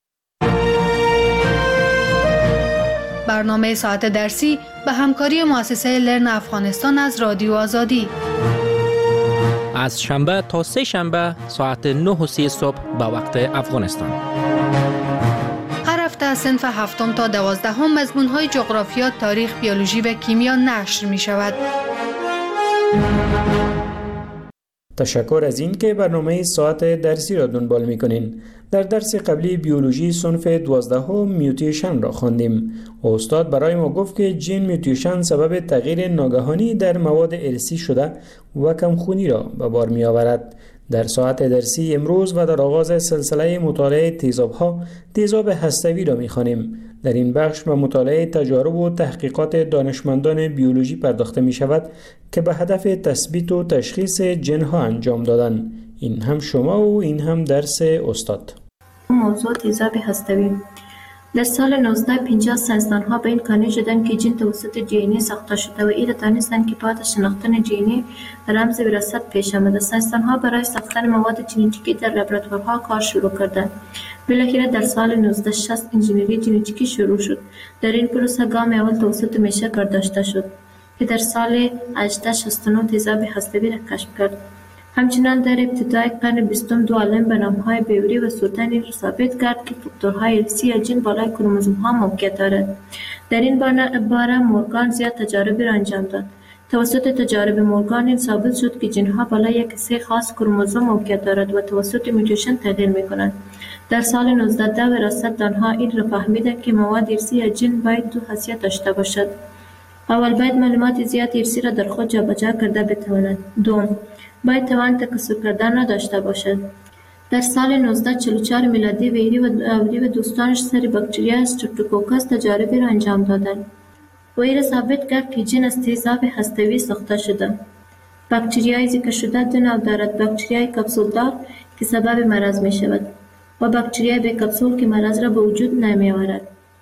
برنامه ساعت درسی به همکاری مؤسسه لرن افغانستان از رادیو آزادی. از شنبه تا سه شنبه ساعت نه و سی صبح به وقت افغانستان. هر هفته صنف هفتم تا دوازدهم مضمون‌های جغرافیا، تاریخ، بیولوژی و کیمیا نشر می شود. تشکر از این که برنامه ساعت درسی را دنبال می کنین. در درس قبلی بیولوژی صنف دوازدهم میوتیشن را خواندیم. استاد برای ما گفت که جین میوتیشن سبب تغییر ناگهانی در مواد ارثی شده و کمخونی را به بار می آورد. در ساعت درسی امروز و در آغاز سلسله مطالعه تیزاب‌ها تیزاب هسته‌ای را می‌خوانیم. در این بخش به مطالعه تجارب و تحقیقات دانشمندان بیولوژی پرداخته می‌شود که به هدف تثبیت و تشخیص جن‌ها انجام دادن. این هم شما و این هم درس استاد. موضوع تیزاب هسته‌ای. در سال نوزده پنجاه ساینسدان‌ها به این قانع شدند که جین توسط دی ان ای ساخته شده و این را دانستند که بعد از شناختن دی ان ای رمز وراثت پیش آمده. ساینسدان‌ها برای ساختن مواد ژنتیکی در لابراتوارها کار شروع کردند. بالاخره در سال نوزده شصت انجینری ژنتیکی شروع شد. در این پروسه گام اول توسط میشه برداشته شد که در سال هجده شصت و نه تیزاب هسته‌ای را کشف کرد. همچنان در ابتدای قرن بیستم دو عالم به نام‌های بیوری و سوتن این را ثابت کرد که فاکتورهای ارثی یا جین بالای کروموزوم‌ها موقعیت دارد. در این باره مورگان زیاد تجاربی را انجام داد. توسط تجارب مورگان این ثابت شد که جین‌ها بالای یک سه خاص کروموزوم موقعیت دارد و توسط میوتیشن تغییر می‌کنند. در سال نوزده ده وراثت دانها این را فهمیدند که مواد ارثی یا جین باید دو خاصیت داشته باشد. اول باید معلومات زیاد ارثی را در خود جابجا کرده بتواند. دوم باید توان تکثر کردن را داشته باشد. در سال نوزده چهل و چهار میلادی ویری و اوری و دوستانش سری باکتریا استرپتوکوکس تجاربی را انجام دادند و این را ثابت کرد که جین از تیزاب هسته‌ای ساخته شده. باکتریای ذکر شده دو نوع دارد: باکتریای کپسولدار که سبب مرض می شود و باکتریای بی کپسول که مرض را به وجود نمی آورد.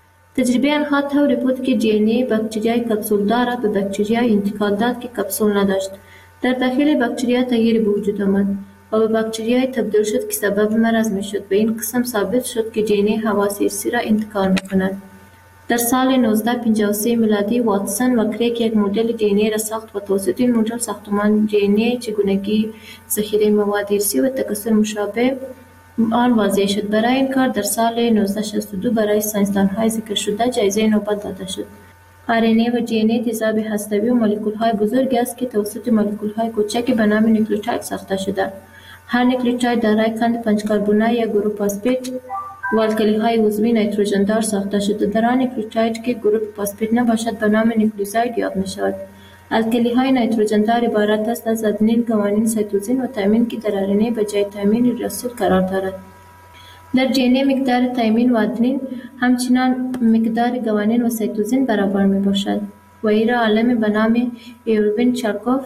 تجربه آنها طوری بود که دی ان ای باکتریای کپسولدار را به باکتریای انتقال داد که کپسول نداشت. در داخل باکتریا تغییر به وجود آمد و به باکتریای تبدیل شد که سبب مرض می شد. به این قسم ثابت شد که دی ان ای حواس ارثی را انتقال می کند. در سال نوزده پنجاه و سه میلادی واتسون و کریک یک مدل دی ان ای را ساخت و توسط این مدل ساختمان دی ان ای چگونگی ذخیره مواد ارثی و تکثر مشابه آن واضح شد. برای این کار در سال نوزده شصت و دو برای ساینسدان‌های ذکر شده جایزه نوبل داده شد. آر ان ای و دی ان ای تیزاب هسته‌ای و مولکول‌های بزرگی است که توسط مولکول‌های کوچکی به نام نیوکلیوتاید ساخته شده. هر نیوکلیوتاید دارای قند پنج کربنی یا گروپ فاسفیت و الکلی‌های عضوی نیتروژن دار ساخته شده. در آن نیوکلیوتاید که گروپ فاسفیت نباشد به نام نیوکلیوزاید یاد می‌شود. الکلی‌های نیتروژن دار عبارت است از آدنین، گوانین، سایتوزین و تایمین که در آر ان ای به جای تایمین ریبوسول قرار دارد. در دی ان ای مقدار تایمین و آدنین همچنان مقدار گوانین و سایتوزین برابر می باشد و این را عالم به نام ایروین چارکوف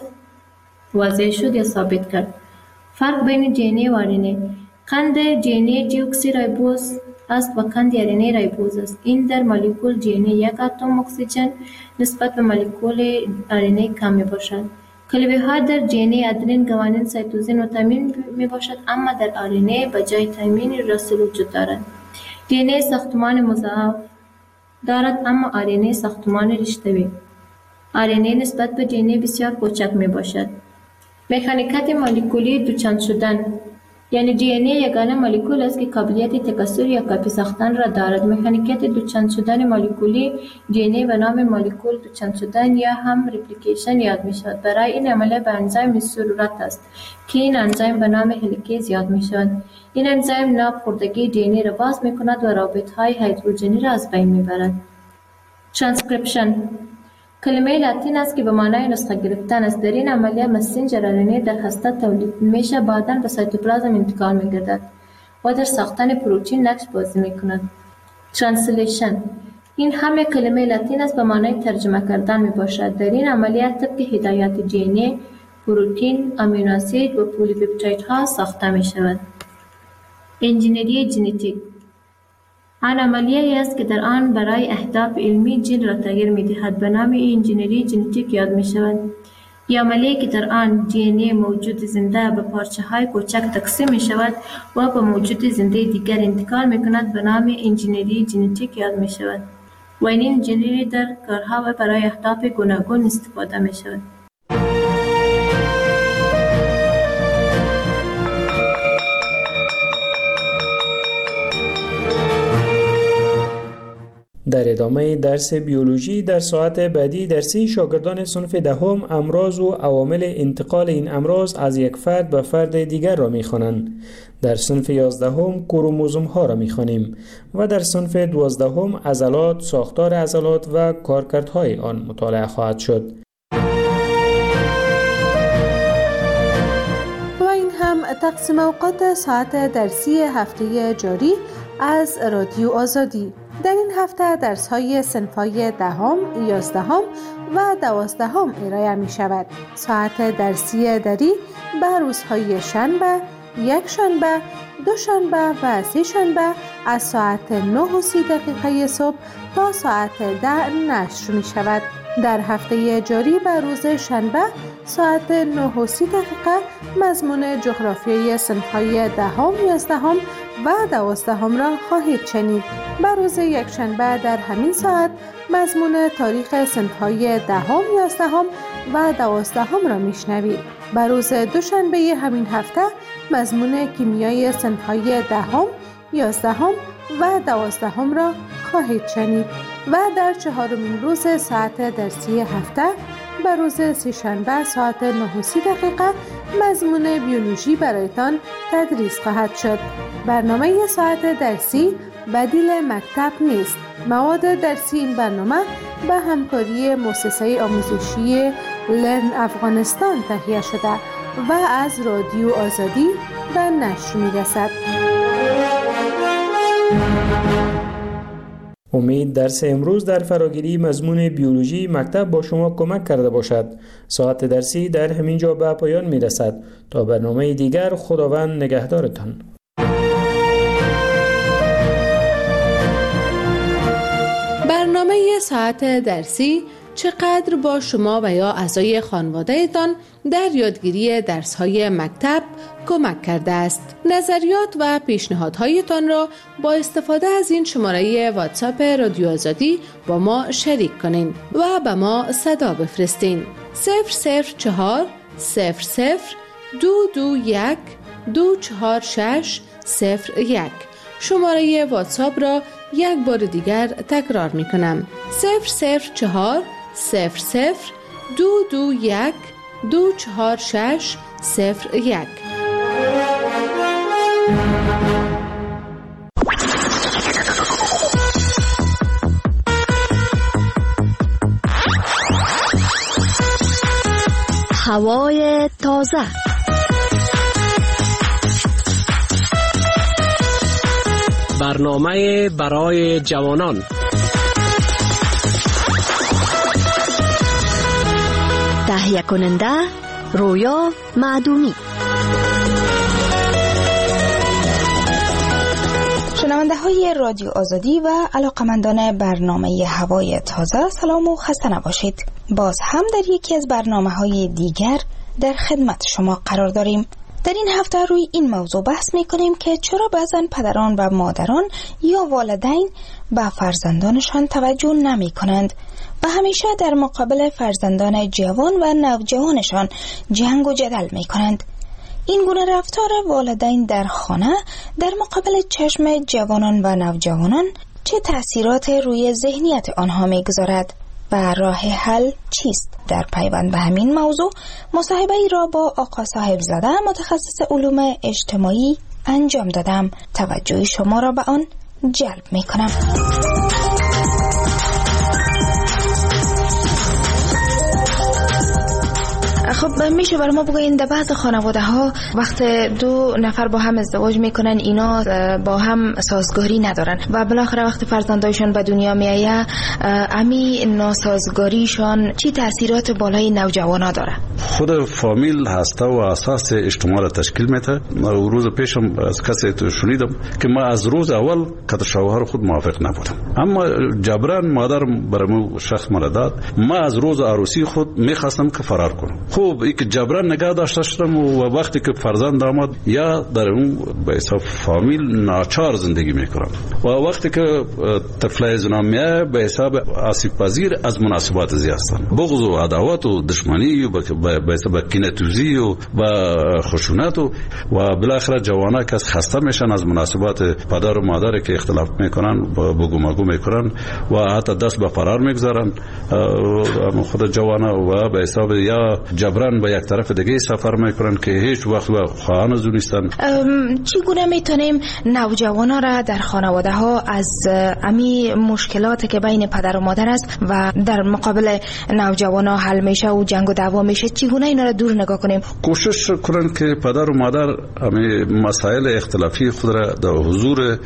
واضح شد یا ثابت کرد. فرق بین دی ان ای و آر ان ای: قند دی ان ای دیوکسی ریبوز است و قند آر ان ای ریبوز است. این در مولکول دی ان ای یک اتم اکسیژن نسبت به مولکول آر ان ای کم می باشد. کلبه ها در دی ان ای آدنین، گوانین، سایتوزین و تایمین می باشد، اما در آر ان ای به جای تایمین ریبوسول وجود دارد. دی ان ای ساختمان مضاعف دارد اما آر ان ای ساختمان رشته‌ای. آر ان ای نسبت به دی ان ای بسیار کوچک می باشد. مکانیکات مولکولی دوچند شدن، یعنی دی ان ای یگانه مولکول است که قابلیت تکثر یا کپی ساختن را دارد. مکانیکات دوچند شدن مولکولی دی ان ای به نام مولکول دوچند شدن یا هم ریپلیکیشن یاد می شود. برای این عملیه به انزیم ضرورت است که این انزیم به نام هلیکیز یاد می شود. این انزیم ناپخوردگی دی ان ای را باز می کند و رابط های هیدروژنی را از بین می برد. ترانسکریپشن کلمه لاتین است که به معنای نسخه گرفتن است. در این عملیه مسنجر آر ان ای در هسته تولید میشه، بعداً به سایتوپلازم انتقال می‌گردد و در ساختن پروتئین نقش بازی می‌کند. ترنسلیشن این همه کلمه لاتین است به معنای ترجمه کردن میباشد. در این عملیه طبق هدایات دی ان ای پروتئین، آمینو اسید و پلی‌پپتایدها ساخته می‌شود. انجینری ژنتیک آن عملیه است که در آن برای اهداف علمی جین را تغییر می‌دهد. به نام انجینری ژنتیک یاد می‌شود. این عملیه که در آن دی ان ای موجود زنده به پارچه‌های کوچک تقسیم می‌شود و به موجود زنده دیگر انتقال می‌کند به نام انجینری ژنتیک یاد می‌شود. و این انجینری در کارها و برای اهداف گوناگون استفاده می‌شود. در ادامه درس بیولوژی در ساعت بعدی درسی شاگردان صنف دهم امراض و عوامل انتقال این امراض از یک فرد به فرد دیگر را می‌خوانند. در صنف یازدهم کروموزوم ها را می‌خوانیم و در صنف دوازدهم عضلات، ساختار عضلات و کارکردهای آن مطالعه خواهد شد. و این هم تقسیم اوقات ساعت درسی هفته جاری از رادیو آزادی. در این هفته درس‌های صنف‌های دهم، یازدهم و دوازدهم ارائه می شود. ساعت درسی دری به روزهای شنبه، یک شنبه، دو شنبه و سه شنبه از ساعت نه و سی دقیقه صبح تا ساعت ده نشر می شود. در هفته جاری به روز شنبه ساعت نه و سی دقیقه مضمون جغرافیای صنف‌های دهم، یازدهم و دوازدهم را خواهید شنید. به روز یک شنبه در همین ساعت مضمون تاریخ صنف‌های دهم، یازدهم و دوازدهم را میشنوید. به روز دوشنبه همین هفته مضمون کیمیای صنف‌های دهم، یازدهم و دوازدهم را خواهید شنید و در چهارمین روز ساعت درسی هفته به روز سه‌شنبه ساعت نه و سی دقیقه مضمون بیولوژی برایتان تدریس خواهد شد. برنامه ساعت درسی بدیل مکتب نیست. مواد درسی این برنامه به همکاری مؤسسه آموزشی لرن افغانستان تهیه شده و از رادیو آزادی به نشر می‌رسد. امید درس امروز در فراگیری مضمون بیولوژی مکتب با شما کمک کرده باشد. ساعت درسی در همین جا به پایان می رسد. تا برنامه دیگر خداوند نگهدارتان. برنامه ساعت درسی چقدر با شما و یا اعضای خانواده‌تان در یادگیری درس‌های مکتب کمک کرده است. نظریات و پیشنهادهایتان را با استفاده از این شماره واتساپ رادیو آزادی با ما شریک کنین و به ما صدا بفرستین. صفر صفر چهار صفر صفر دو دو یک دو چهار شش صفر یک. شماره واتساپ را یک بار دیگر تکرار می کنم. صفر صفر چهار صفر صفر دو دو یک دو چهار شش صفر یک. هوای تازه. برنامه برای جوانان. تهیه کننده رویا معدومی. شنونده های رادیو آزادی و علاقمندان برنامه هوای تازه، سلام و خسته نباشید. باز هم در یکی از برنامه های دیگر در خدمت شما قرار داریم. در این هفته روی این موضوع بحث می کنیم که چرا بعضن پدران و مادران یا والدین به فرزندانشان توجه نمی کنند و همیشه در مقابل فرزندان جوان و نوجوانشان جنگ و جدل می کنند. این گونه رفتار والدین در خانه در مقابل چشم جوانان و نوجوانان چه تأثیرات روی ذهنیت آنها می گذارد و راه حل چیست؟ در پیوند به همین موضوع مصاحبه ای را با آقا صاحب زاده متخصص علوم اجتماعی انجام دادم. توجه شما را به آن جلب می کنم. خب میشه برای ما بگوین در بعض خانواده ها وقت دو نفر با هم ازدواج میکنن اینا با هم سازگاری ندارن و بالاخره وقت فرزندایشون به دنیا میایه امی ناسازگاریشان چی تاثیرات بالای نوجوانا داره؟ خود فامیل هسته و اساس اجتماع را تشکیل میده. روز پیشم از کسی تو شنیدم که ما از روز اول که شوهر خود موافق نبودم، اما جبران مادر برام شخص مرا داد. ما از روز عروسی خود میخواستم که فرار کنم. خوب این که جبران نگاه داشته شدم و وقتی که فرزند آمد یا در اون به حساب فامیل ناچار زندگی میکنم و وقتی که طفل زنان میه به حساب آسیب پذیر از مناسبات زیستن، بغض و عداوت و دشمنی و به حساب کینه‌توزی و خشونت و بالاخره جوانا که خسته میشن از مناسبات پدر و مادر که اختلاف میکنن بگو مگو میکنن و حتی دست به فرار میگذارن خود جوانا و به حساب یا جبران جبران به یک طرف دیگه سفر میکنن که هیچ وقت و خواهان از نیستن. چگونه میتونیم نوجوانان را در خانواده ها از امی مشکلاتی که بین پدر و مادر است و در مقابل نوجوانان حل میشه و جنگ و دعوا میشه، چگونه اینا را دور نگاه کنیم؟ کوشش کنن که پدر و مادر امی مسائل اختلافی خود را در حضور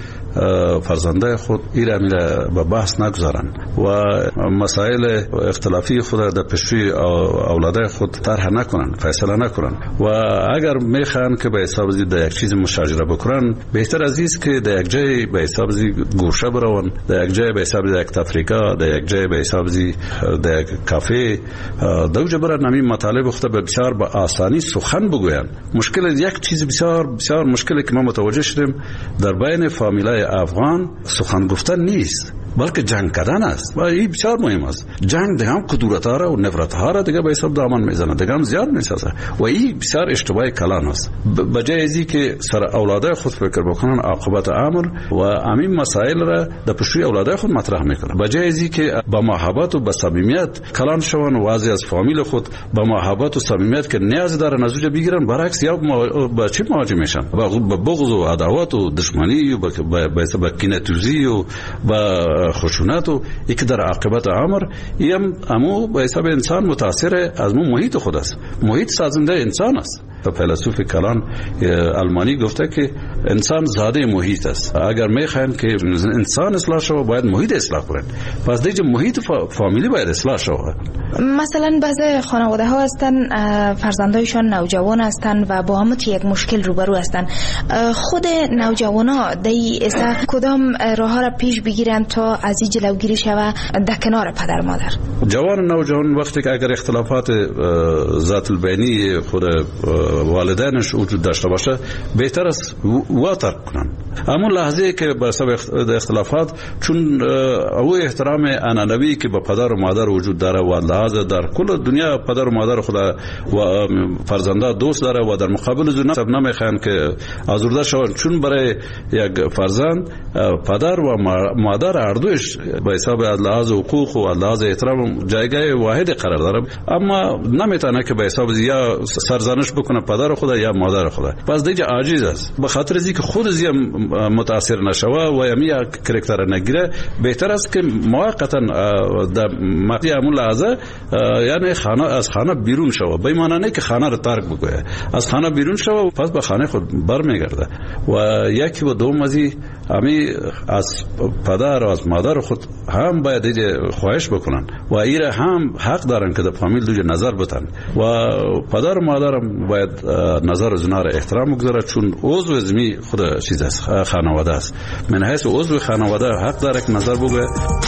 فرزنده خود ایره میره به بحث نگذارن و مسائل اختلافی خود را در پیشروی اولاده خود طرح نکنن، فیصله نکنن و اگر میخوان که به حساب زی در یک چیز مشاجره بکنن، بهتر از است که در یک جای به حساب زی گوشه برون، در یک جای به حساب زی یک تفریقه، در یک جای به حساب زی در یک کافه دوجه برن همین مطالب خود به بسیار با آسانی سخن بگوین. مشکل یک چیز بسیار بسیار مشکلی که ما متوجه شدیم در بین فامیلای افغان سخن گفتن نیست، بلکه جنگ کردن است و این بسیار مهم است. جنگ دیگه هم کدورت ها را و نفرت ها را دیگه به حساب دامن میزنه، دیگه هم زیاد میسازه و این بسیار اشتباه کلان است. بجای ازی که سر اولاده خود فکر بکنن عاقبت امر و همین مسائل را در پیشروی اولاده خود مطرح میکنن، بجای ازی که با محبت و با صمیمیت کلان شون و واضح از فامیل خود با محبت و صمیمیت که نیاز دارن از اونجا بگیرن، برعکس یا با چی مواجه میشن؟ با بغض و عداوت و دشمنی و با کینه‌توزی و با خشونت و یک در عاقبت امر ایم امو به حساب انسان متاثر از مو محیط خود است. محیط سازنده انسان است. فیلسوف کلان آلمانی گفته که انسان زاده محیط است. اگر میخواین که انسان اصلاح شود باید محیط اصلاح کنند. پس دیگه محیط فامیلی باید اصلاح شود. مثلا بعضی خانواده ها هستن فرزندایشان نوجوان هستن و با هم یک مشکل روبرو هستن، خود نوجوان ها دی اسا کدام راه ها را پیش بگیرن تا از این جلوگیری شود در کنار پدر مادر؟ جوان نوجوان وقتی که اگر اختلافات ذات البینی خود والدینش وجود داشته باشه بهتر است وا ترک کنن. اما لحظه که به سبب اختلافات چون او احترام انانوی که به پدر و مادر وجود داره و لحاظ در کل دنیا پدر و مادر خود و فرزنده دوست داره و در مقابل زونا سب نمیخوان که آزرده شوند، چون برای یک فرزند پدر و مادر هر دوش به حساب از لحاظ حقوق و از لحاظ احترام جایگاه واحد قرار داره، اما نمیتونه که به حساب یا سرزنش بکنه پدر خود یا مادر خود. پس دیگه عاجز است. به خاطر از اینکه خود زی متاثر نشوه و یمی کرکتر نگیره، بهتر است که موقتا در مقطع همون لحظه یعنی خانه از خانه بیرون شوه، به معنی نه که خانه رو ترک بکنه، از خانه بیرون شوه پس به خانه خود برمیگرده و یکی و دوم ازی همی از پدر و از مادر خود هم باید دیگه خواهش بکنن و ایره هم حق دارن که در فامیل دیگه نظر بتن و پدر و مادرم باید نظر از اونها را احترام بگذاره، چون عضو ازمی خود چیز است، خانواده است. من حیث عضو خانواده حق داره که نظر بگه.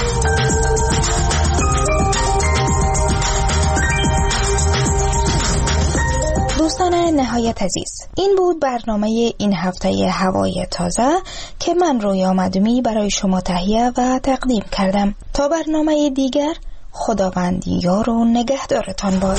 دوستان نهایت عزیز، این بود برنامه این هفته هوای تازه که من رویا مدومی برای شما تهیه و تقدیم کردم. تا برنامه دیگر، خداوند یار و نگهدارتان باد.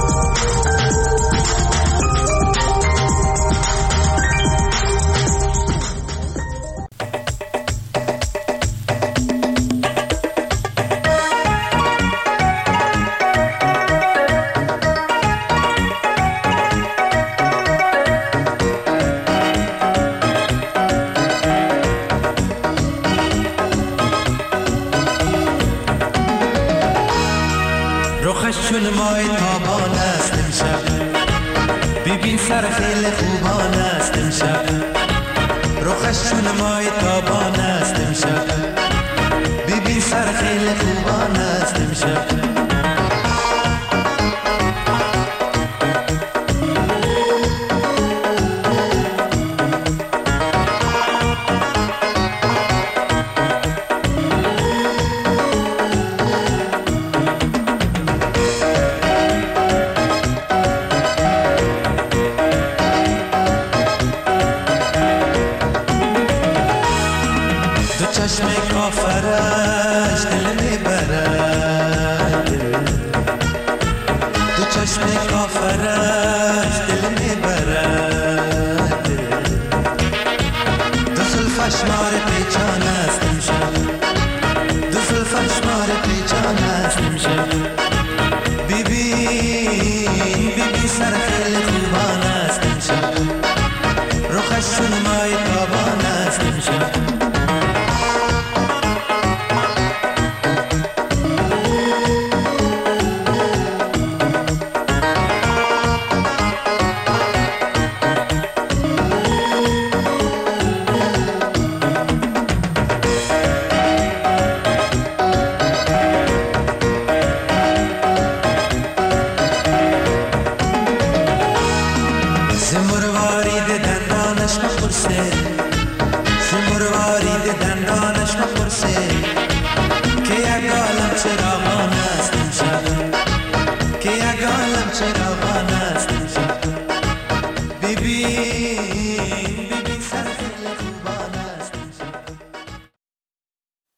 چون مای تابان است امشب، ببین سر خیلی خوبان است امشب. رخش چون مای تابان است امشب، ببین سر خیلی خوبان است امشب. کافرش دل میبرد، دو چشم کافرش دل میبرد، دو زلفش مار پیچان است امشب، دو زلفش مار پیچان است امشب.